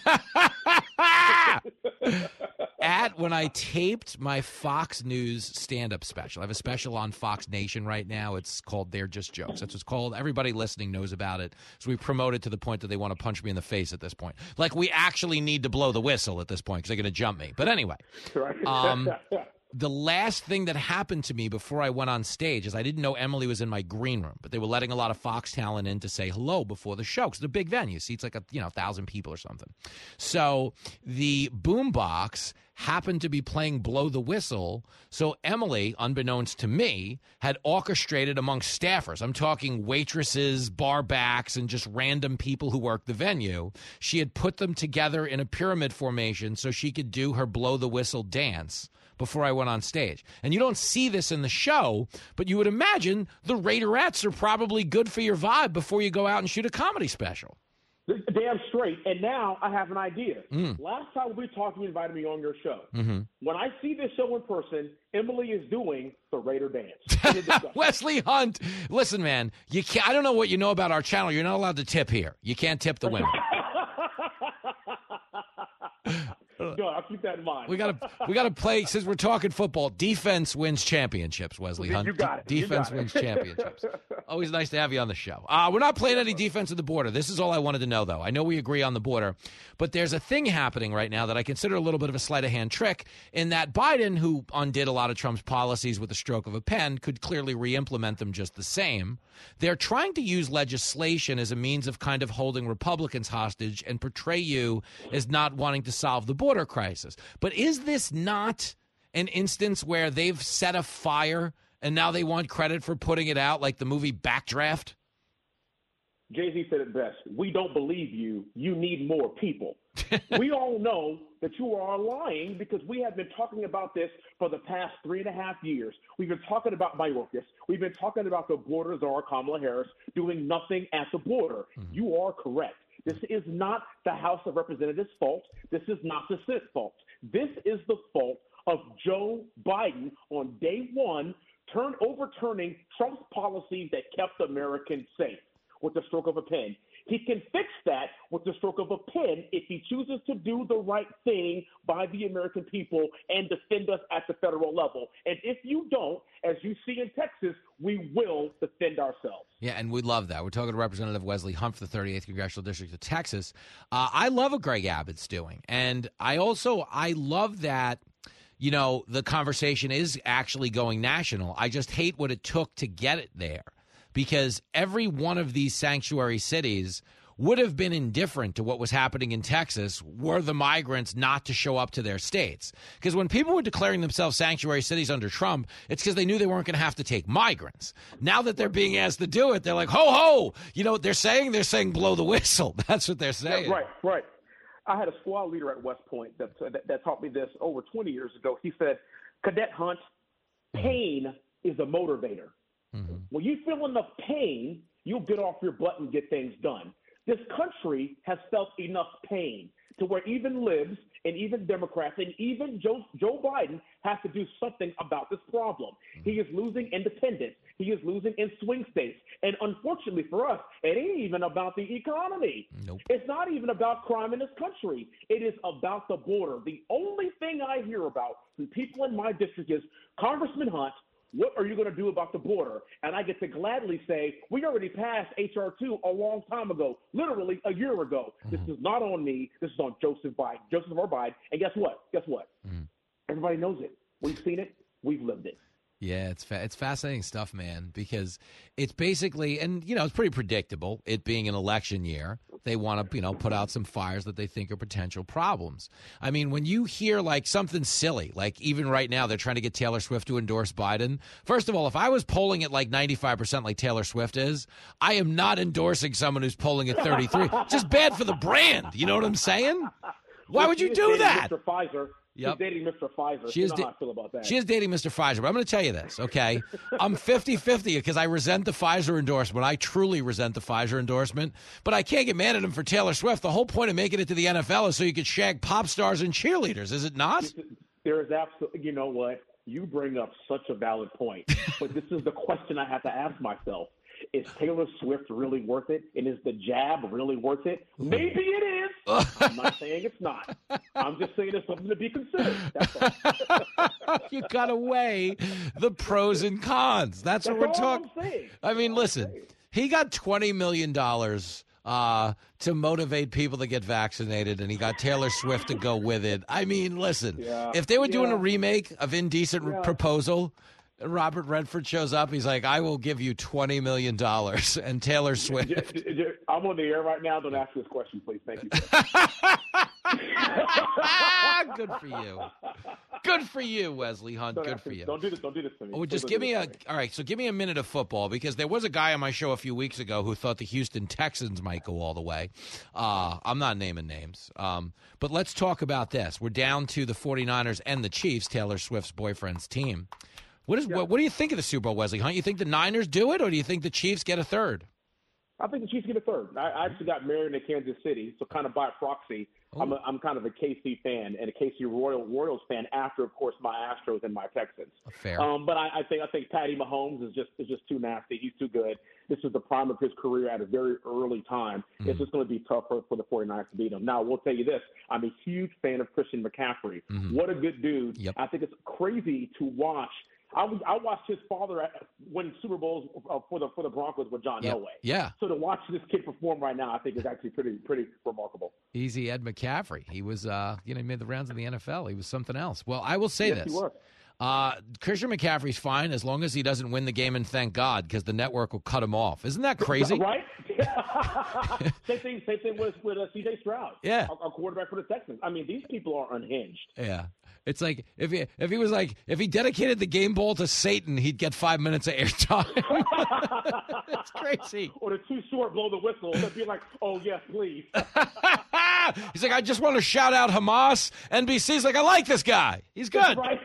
When I taped my Fox News stand-up special, I have a special on Fox Nation right now. It's called They're Just Jokes. That's what's called. Everybody listening knows about it. So we promote it to the point that they want to punch me in the face at this point. Like we actually need to blow the whistle at this point because they're going to jump me. But anyway, the last thing that happened to me before I went on stage is I didn't know Emily was in my green room, but they were letting a lot of Fox talent in to say hello before the show because it's a big venue. Seats like 1,000 people or something. So the boombox happened to be playing Blow the Whistle. So Emily, unbeknownst to me, had orchestrated among staffers. I'm talking waitresses, bar backs, and just random people who work the venue. She had put them together in a pyramid formation so she could do her Blow the Whistle dance before I went on stage. And you don't see this in the show, but you would imagine the Raiderettes are probably good for your vibe before you go out and shoot a comedy special. Damn straight. And now I have an idea. Last time we talked, you invited me on your show. Mm-hmm. When I see this show in person, Emily is doing the Raider dance. Wesley Hunt, listen, man, you can't, I don't know what you know about our channel. You're not allowed to tip here. You can't tip the women. No, I'll keep that in mind. We gotta play, since we're talking football, defense wins championships, Wesley Hunt. You got it. Defense wins championships. Always nice to have you on the show. We're not playing any defense at the border. This is all I wanted to know, though. I know we agree on the border, but there's a thing happening right now that I consider a little bit of a sleight of hand trick in that Biden, who undid a lot of Trump's policies with the stroke of a pen, could clearly re-implement them just the same. They're trying to use legislation as a means of kind of holding Republicans hostage and portray you as not wanting to solve the border crisis. But is this not an instance where they've set a fire and now they want credit for putting it out, like the movie Backdraft? Jay-Z said it best. We don't believe you. You need more people. We all know that you are lying because we have been talking about this for the past 3.5 years. We've been talking about Mayorkas. We've been talking about the border czar, Kamala Harris, doing nothing at the border. Mm-hmm. You are correct. This is not the House of Representatives' fault. This is not the Senate's fault. This is the fault of Joe Biden on day one, overturning Trump's policies that kept Americans safe with the stroke of a pen. He can fix that with the stroke of a pen if he chooses to do the right thing by the American people and defend us at the federal level. And if you don't, as you see in Texas, we will defend ourselves. Yeah, and we love that. We're talking to Representative Wesley Hunt for the 38th Congressional District of Texas. I love what Greg Abbott's doing. And I love that, you know, the conversation is actually going national. I just hate what it took to get it there. Because every one of these sanctuary cities would have been indifferent to what was happening in Texas were the migrants not to show up to their states. Because when people were declaring themselves sanctuary cities under Trump, it's because they knew they weren't going to have to take migrants. Now that they're being asked to do it, they're like, ho, ho. You know what they're saying? They're saying blow the whistle. That's what they're saying. Yeah, right. I had a squad leader at West Point that taught me this over 20 years ago. He said, Cadet Hunt, pain is a motivator. Mm-hmm. When you feel enough pain, you'll get off your butt and get things done. This country has felt enough pain to where even libs and even Democrats and even Joe Biden has to do something about this problem. He is losing independence. He is losing in swing states. And unfortunately for us, it ain't even about the economy. Nope. It's not even about crime in this country. It is about the border. The only thing I hear about from people in my district is, Congressman Hunt, what are you going to do about the border? And I get to gladly say, we already passed H.R. 2 a long time ago, literally a year ago. Mm-hmm. This is not on me. This is on Joseph R. Biden. And guess what? Mm-hmm. Everybody knows it. We've seen it. We've lived it. Yeah, it's fascinating stuff, man, because it's basically, and, it's pretty predictable, it being an election year. They want to, put out some fires that they think are potential problems. I mean, when you hear, like, something silly, like even right now they're trying to get Taylor Swift to endorse Biden. First of all, if I was polling at like 95% like Taylor Swift is, I am not endorsing someone who's polling at 33. Just bad for the brand. You know what I'm saying? Why would you do that? Mr. Pfizer. Yep. She's dating Mr. Pfizer. You know how I feel about that. She is dating Mr. Pfizer. But I'm going to tell you this, okay? I'm 50-50 because I resent the Pfizer endorsement. I truly resent the Pfizer endorsement. But I can't get mad at him for Taylor Swift. The whole point of making it to the NFL is so you could shag pop stars and cheerleaders, is it not? There is absolutely – you know what? You bring up such a valid point. But this is the question I have to ask myself. Is Taylor Swift really worth it? And is the jab really worth it? Maybe it is. I'm not saying it's not. I'm just saying it's something to be considered. That's all. You got to weigh the pros and cons. That's what we're talking. I mean, listen, he got $20 million to motivate people to get vaccinated, and he got Taylor Swift to go with it. I mean, listen, if they were doing a remake of Indecent Proposal, Robert Redford shows up. He's like, I will give you $20 million. And Taylor Swift. I'm on the air right now. Don't ask this question, please. Thank you. Good for you. Good for you, Wesley Hunt. Good for you. Don't do this to me. Oh, just give me all right, so give me a minute of football, because there was a guy on my show a few weeks ago who thought the Houston Texans might go all the way. I'm not naming names. But let's talk about this. We're down to the 49ers and the Chiefs, Taylor Swift's boyfriend's team. What do you think of the Super Bowl, Wesley Hunt? You think the Niners do it, or do you think the Chiefs get a third? I think the Chiefs get a third. I actually got married in Kansas City, so kind of by proxy, I'm kind of a KC fan and a KC Royals fan after, of course, my Astros and my Texans. Fair. But I think Patty Mahomes is just too nasty. He's too good. This is the prime of his career at a very early time. Mm-hmm. It's just going to be tough for the 49ers to beat him. Now, we'll tell you this. I'm a huge fan of Christian McCaffrey. Mm-hmm. What a good dude. Yep. I think it's crazy to watch. I watched his father win Super Bowls for the Broncos with John Elway. Yeah. So to watch this kid perform right now, I think is actually pretty remarkable. Easy Ed McCaffrey. He was, he made the rounds in the NFL. He was something else. Well, I will say this. He was. Christian McCaffrey's fine as long as he doesn't win the game, and thank God, because the network will cut him off. Isn't that crazy? Right? Same thing with C.J. Stroud. Yeah. Our quarterback for the Texans. I mean, these people are unhinged. Yeah. It's like if he dedicated the game ball to Satan, he'd get 5 minutes of airtime. It's crazy. Or the too short blow the whistle. They'd be like, oh yes, please. He's like, I just want to shout out Hamas. NBC's like, I like this guy. He's good. Right.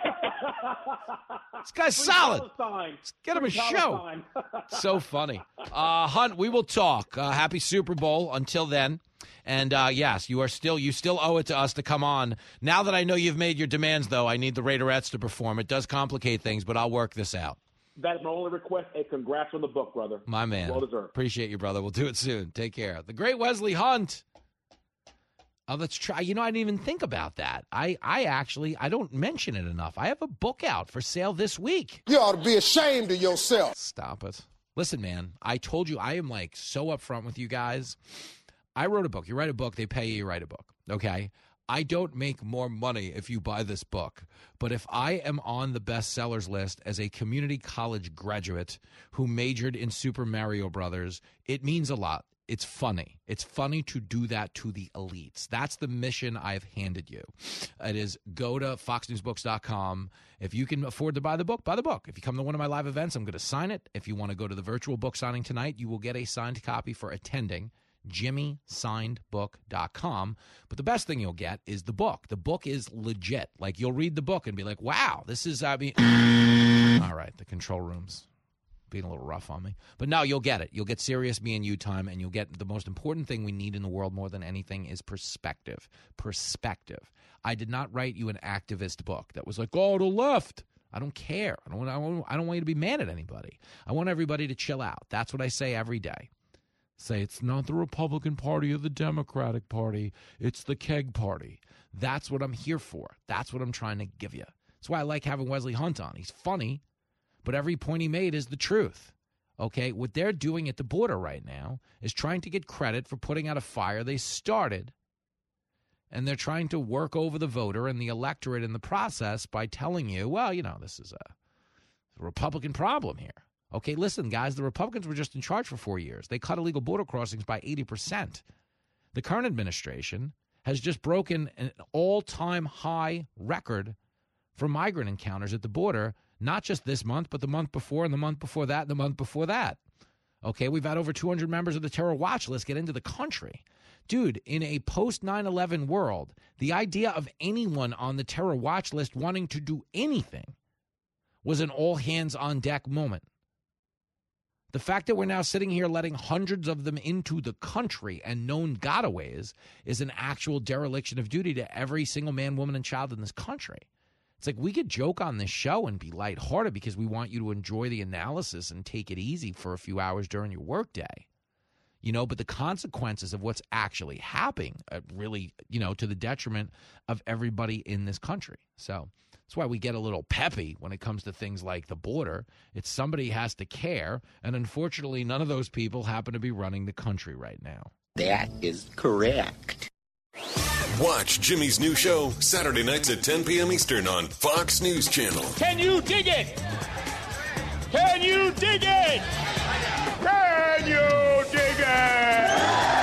This guy's solid. Palestine. Let's get him a show. So funny. Hunt, we will talk. Happy Super Bowl until then. And yes, you still owe it to us to come on. Now that I know you've made your demands, though, I need the Raiderettes to perform. It does complicate things, but I'll work this out. That is my only request. And congrats on the book, brother. My man. Well deserved. Appreciate you, brother. We'll do it soon. Take care. The great Wesley Hunt. Let's try. I didn't even think about that. I don't mention it enough. I have a book out for sale this week. You ought to be ashamed of yourself. Stop it. Listen, man, I told you I am like so upfront with you guys. I wrote a book. You write a book, they pay you, you write a book. Okay? I don't make more money if you buy this book. But if I am on the bestsellers list as a community college graduate who majored in Super Mario Brothers, it means a lot. it's funny. It's funny to do that to the elites. That's the mission I've handed you. It is go to foxnewsbooks.com. If you can afford to buy the book, buy the book. If you come to one of my live events, I'm going to sign it. If you want to go to the virtual book signing tonight, you will get a signed copy for attending. JimmySignedBook.com. But the best thing you'll get is the book. The book is legit. Like, you'll read the book and be like, wow, this is, all right, the control room's being a little rough on me. But no, you'll get it. You'll get serious me and you time, and you'll get the most important thing we need in the world more than anything is perspective. Perspective. I did not write you an activist book that was like, oh, the left. I don't care. I don't want you to be mad at anybody. I want everybody to chill out. That's what I say every day. Say it's not the Republican Party or the Democratic Party. It's the keg party. That's what I'm here for. That's what I'm trying to give you. That's why I like having Wesley Hunt on. He's funny, but every point he made is the truth. Okay? What they're doing at the border right now is trying to get credit for putting out a fire they started, and they're trying to work over the voter and the electorate in the process by telling you, well, you know, this is a Republican problem here. Okay, listen, guys, the Republicans were just in charge for 4 years. They cut illegal border crossings by 80%. The current administration has just broken an all-time high record for migrant encounters at the border, not just this month, but the month before and the month before that and the month before that. Okay, we've had over 200 members of the terror watch list get into the country. Dude, in a post-9/11 world, the idea of anyone on the terror watch list wanting to do anything was an all-hands-on-deck moment. The fact that we're now sitting here letting hundreds of them into the country and known gotaways is an actual dereliction of duty to every single man, woman, and child in this country. It's like we could joke on this show and be lighthearted because we want you to enjoy the analysis and take it easy for a few hours during your workday. You know, but the consequences of what's actually happening really, you know, to the detriment of everybody in this country. So that's why we get a little peppy when it comes to things like the border. It's somebody has to care, and unfortunately, none of those people happen to be running the country right now. That is correct. Watch Jimmy's new show Saturday nights at 10 p.m. Eastern on Fox News Channel. Can you dig it? Can you dig it? Can you dig it?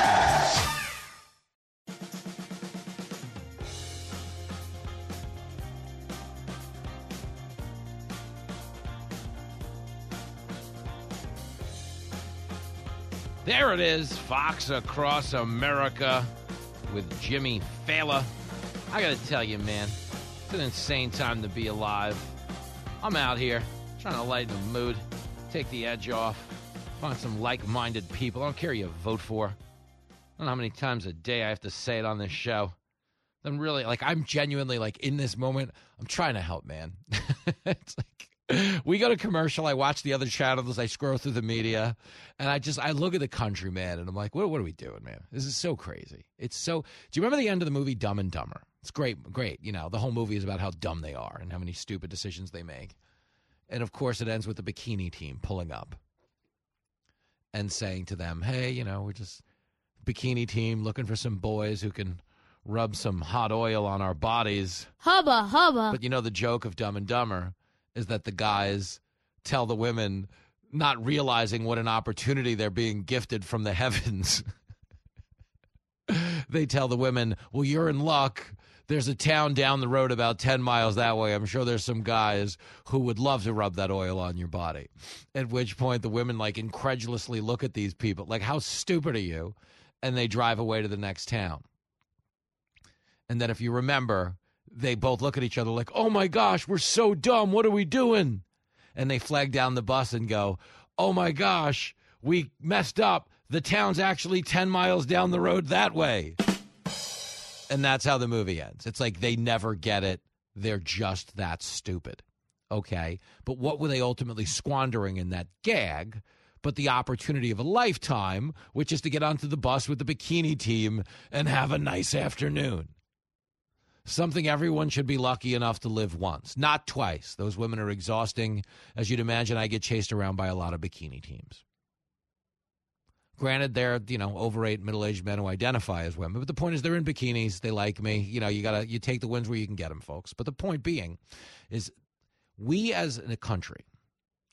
There it is, Fox Across America with Jimmy Fallon. I got to tell you, man, it's an insane time to be alive. I'm out here trying to lighten the mood, take the edge off, find some like-minded people. I don't care who you vote for. I don't know how many times a day I have to say it on this show. I'm really, like, I'm genuinely, like, in this moment, I'm trying to help, man. It's like, we go to commercial, I watch the other channels, I scroll through the media, and I look at the country, man, and I'm like, what are we doing, man? This is so crazy. It's so, do you remember the end of the movie Dumb and Dumber? It's great. You know, the whole movie is about how dumb they are and how many stupid decisions they make. And, of course, it ends with the bikini team pulling up and saying to them, hey, you know, we're just bikini team looking for some boys who can rub some hot oil on our bodies. Hubba, hubba. But, you know, the joke of Dumb and Dumber is that the guys tell the women, not realizing what an opportunity they're being gifted from the heavens. They tell the women, well, you're in luck. There's a town down the road about 10 miles that way. I'm sure there's some guys who would love to rub that oil on your body. At which point the women, like, incredulously look at these people, like, how stupid are you? And they drive away to the next town. And then if you remember, they both look at each other like, oh, my gosh, we're so dumb. What are we doing? And they flag down the bus and go, oh, my gosh, we messed up. The town's actually 10 miles down the road that way. And that's how the movie ends. It's like they never get it. They're just that stupid. Okay? But what were they ultimately squandering in that gag? But the opportunity of a lifetime, which is to get onto the bus with the bikini team and have a nice afternoon. Something everyone should be lucky enough to live once, not twice. Those women are exhausting. As you'd imagine, I get chased around by a lot of bikini teams. Granted, they're, you know, overweight, middle-aged men who identify as women. But the point is they're in bikinis. They like me. You know, you take the wins where you can get them, folks. But the point being is we as a country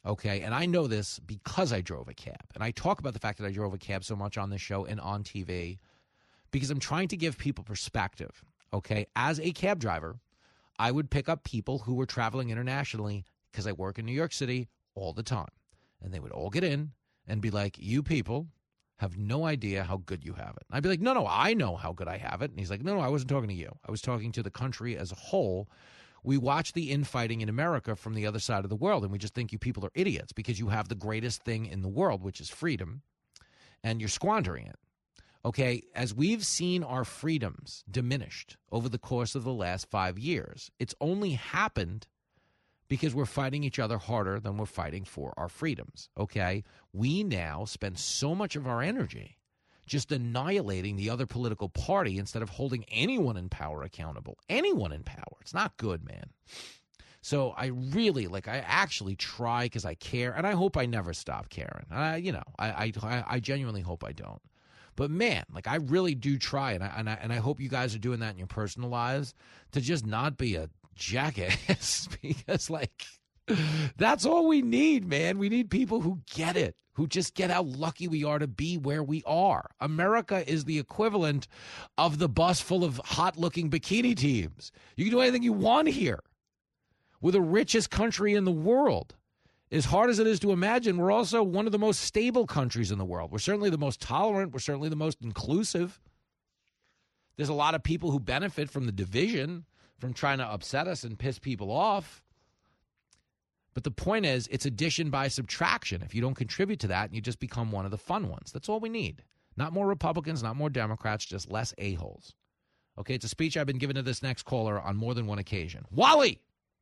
okay? And I know this because I drove a cab. And I talk about the fact that I drove a cab so much on this show and on TV because I'm trying to give people perspective, okay? As a cab driver, I would pick up people who were traveling internationally because I work in New York City all the time. And they would all get in and be like, you people have no idea how good you have it. And I'd be like, no, I know how good I have it. And he's like, no, I wasn't talking to you. I was talking to the country as a whole. We watch the infighting in America from the other side of the world, and we just think you people are idiots because you have the greatest thing in the world, which is freedom, and you're squandering it. Okay, as we've seen our freedoms diminished over the course of the last 5 years, it's only happened because we're fighting each other harder than we're fighting for our freedoms, okay? We now spend so much of our energy just annihilating the other political party instead of holding anyone in power accountable. Anyone in power. It's not good, man. So I really, I actually try because I care, and I hope I never stop caring. I genuinely hope I don't. But, man, I really do try, and I hope you guys are doing that in your personal lives, to just not be a jackass because, that's all we need, man. We need people who get it, who just get how lucky we are to be where we are. America is the equivalent of the bus full of hot-looking bikini teams. You can do anything you want here. We're the richest country in the world. As hard as it is to imagine, we're also one of the most stable countries in the world. We're certainly the most tolerant. We're certainly the most inclusive. There's a lot of people who benefit from the division, from trying to upset us and piss people off. But the point is, it's addition by subtraction. If you don't contribute to that, you just become one of the fun ones. That's all we need. Not more Republicans, not more Democrats, just less a-holes. Okay, it's a speech I've been giving to this next caller on more than one occasion. Wally!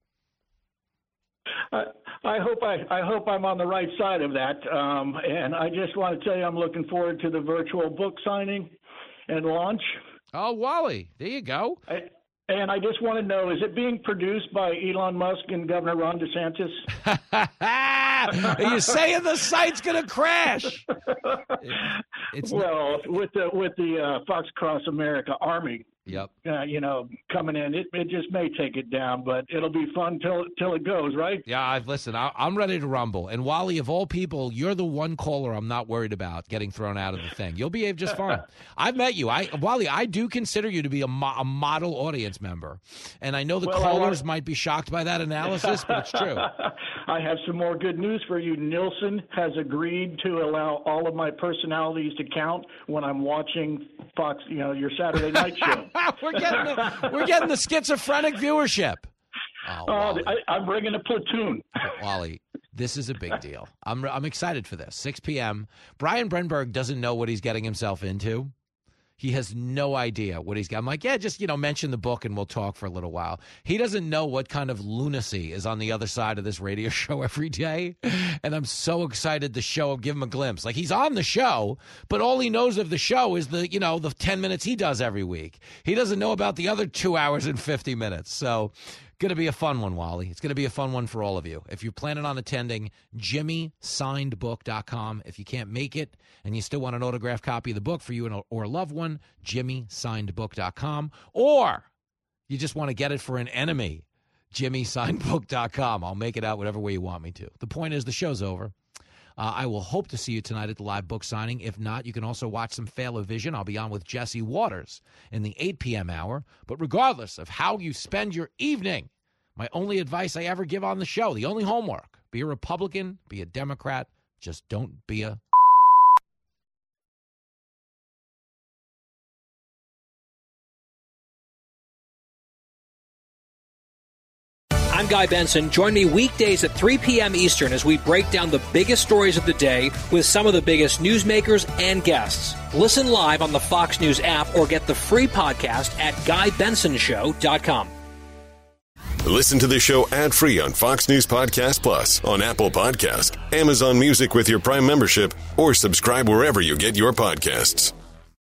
I hope I'm on the right side of that. And I just want to tell you I'm looking forward to the virtual book signing and launch. Oh, Wally, there you go. And I just want to know, is it being produced by Elon Musk and Governor Ron DeSantis? Are you saying the site's going to crash? Well, with the Fox Across America Army, yep, coming in, it just may take it down, but it'll be fun till it goes, right? Yeah, listen, I'm ready to rumble. And Wally, of all people, you're the one caller I'm not worried about getting thrown out of the thing. You'll behave just fine. I've met you. Wally, I do consider you to be a model audience member. And I know the callers might be shocked by that analysis, but it's true. I have some more good news for you. Nielsen has agreed to allow all of my personalities to count when I'm watching Fox, your Saturday night show. We're getting the schizophrenic viewership. Oh, I'm bringing a platoon. Wally, this is a big deal. I'm excited for this. 6 p.m. Brian Brenberg doesn't know what he's getting himself into. He has no idea what he's got. I'm like, yeah, just, mention the book and we'll talk for a little while. He doesn't know what kind of lunacy is on the other side of this radio show every day. And I'm so excited to give him a glimpse. He's on the show, but all he knows of the show is the 10 minutes he does every week. He doesn't know about the other 2 hours and 50 minutes. So going to be a fun one, Wally. It's going to be a fun one for all of you. If you're planning on attending, JimmySignedBook.com. If you can't make it and you still want an autographed copy of the book for you or a loved one, JimmySignedBook.com. Or you just want to get it for an enemy, JimmySignedBook.com. I'll make it out whatever way you want me to. The point is the show's over. I will hope to see you tonight at the live book signing. If not, you can also watch some Fail-O-Vision. I'll be on with Jesse Waters in the 8 p.m. hour. But regardless of how you spend your evening, my only advice I ever give on the show, the only homework, be a Republican, be a Democrat, just don't be a... I'm Guy Benson. Join me weekdays at 3 p.m. Eastern as we break down the biggest stories of the day with some of the biggest newsmakers and guests. Listen live on the Fox News app or get the free podcast at GuyBensonShow.com. Listen to the show ad-free on Fox News Podcast Plus, on Apple Podcast, Amazon Music with your Prime membership, or subscribe wherever you get your podcasts.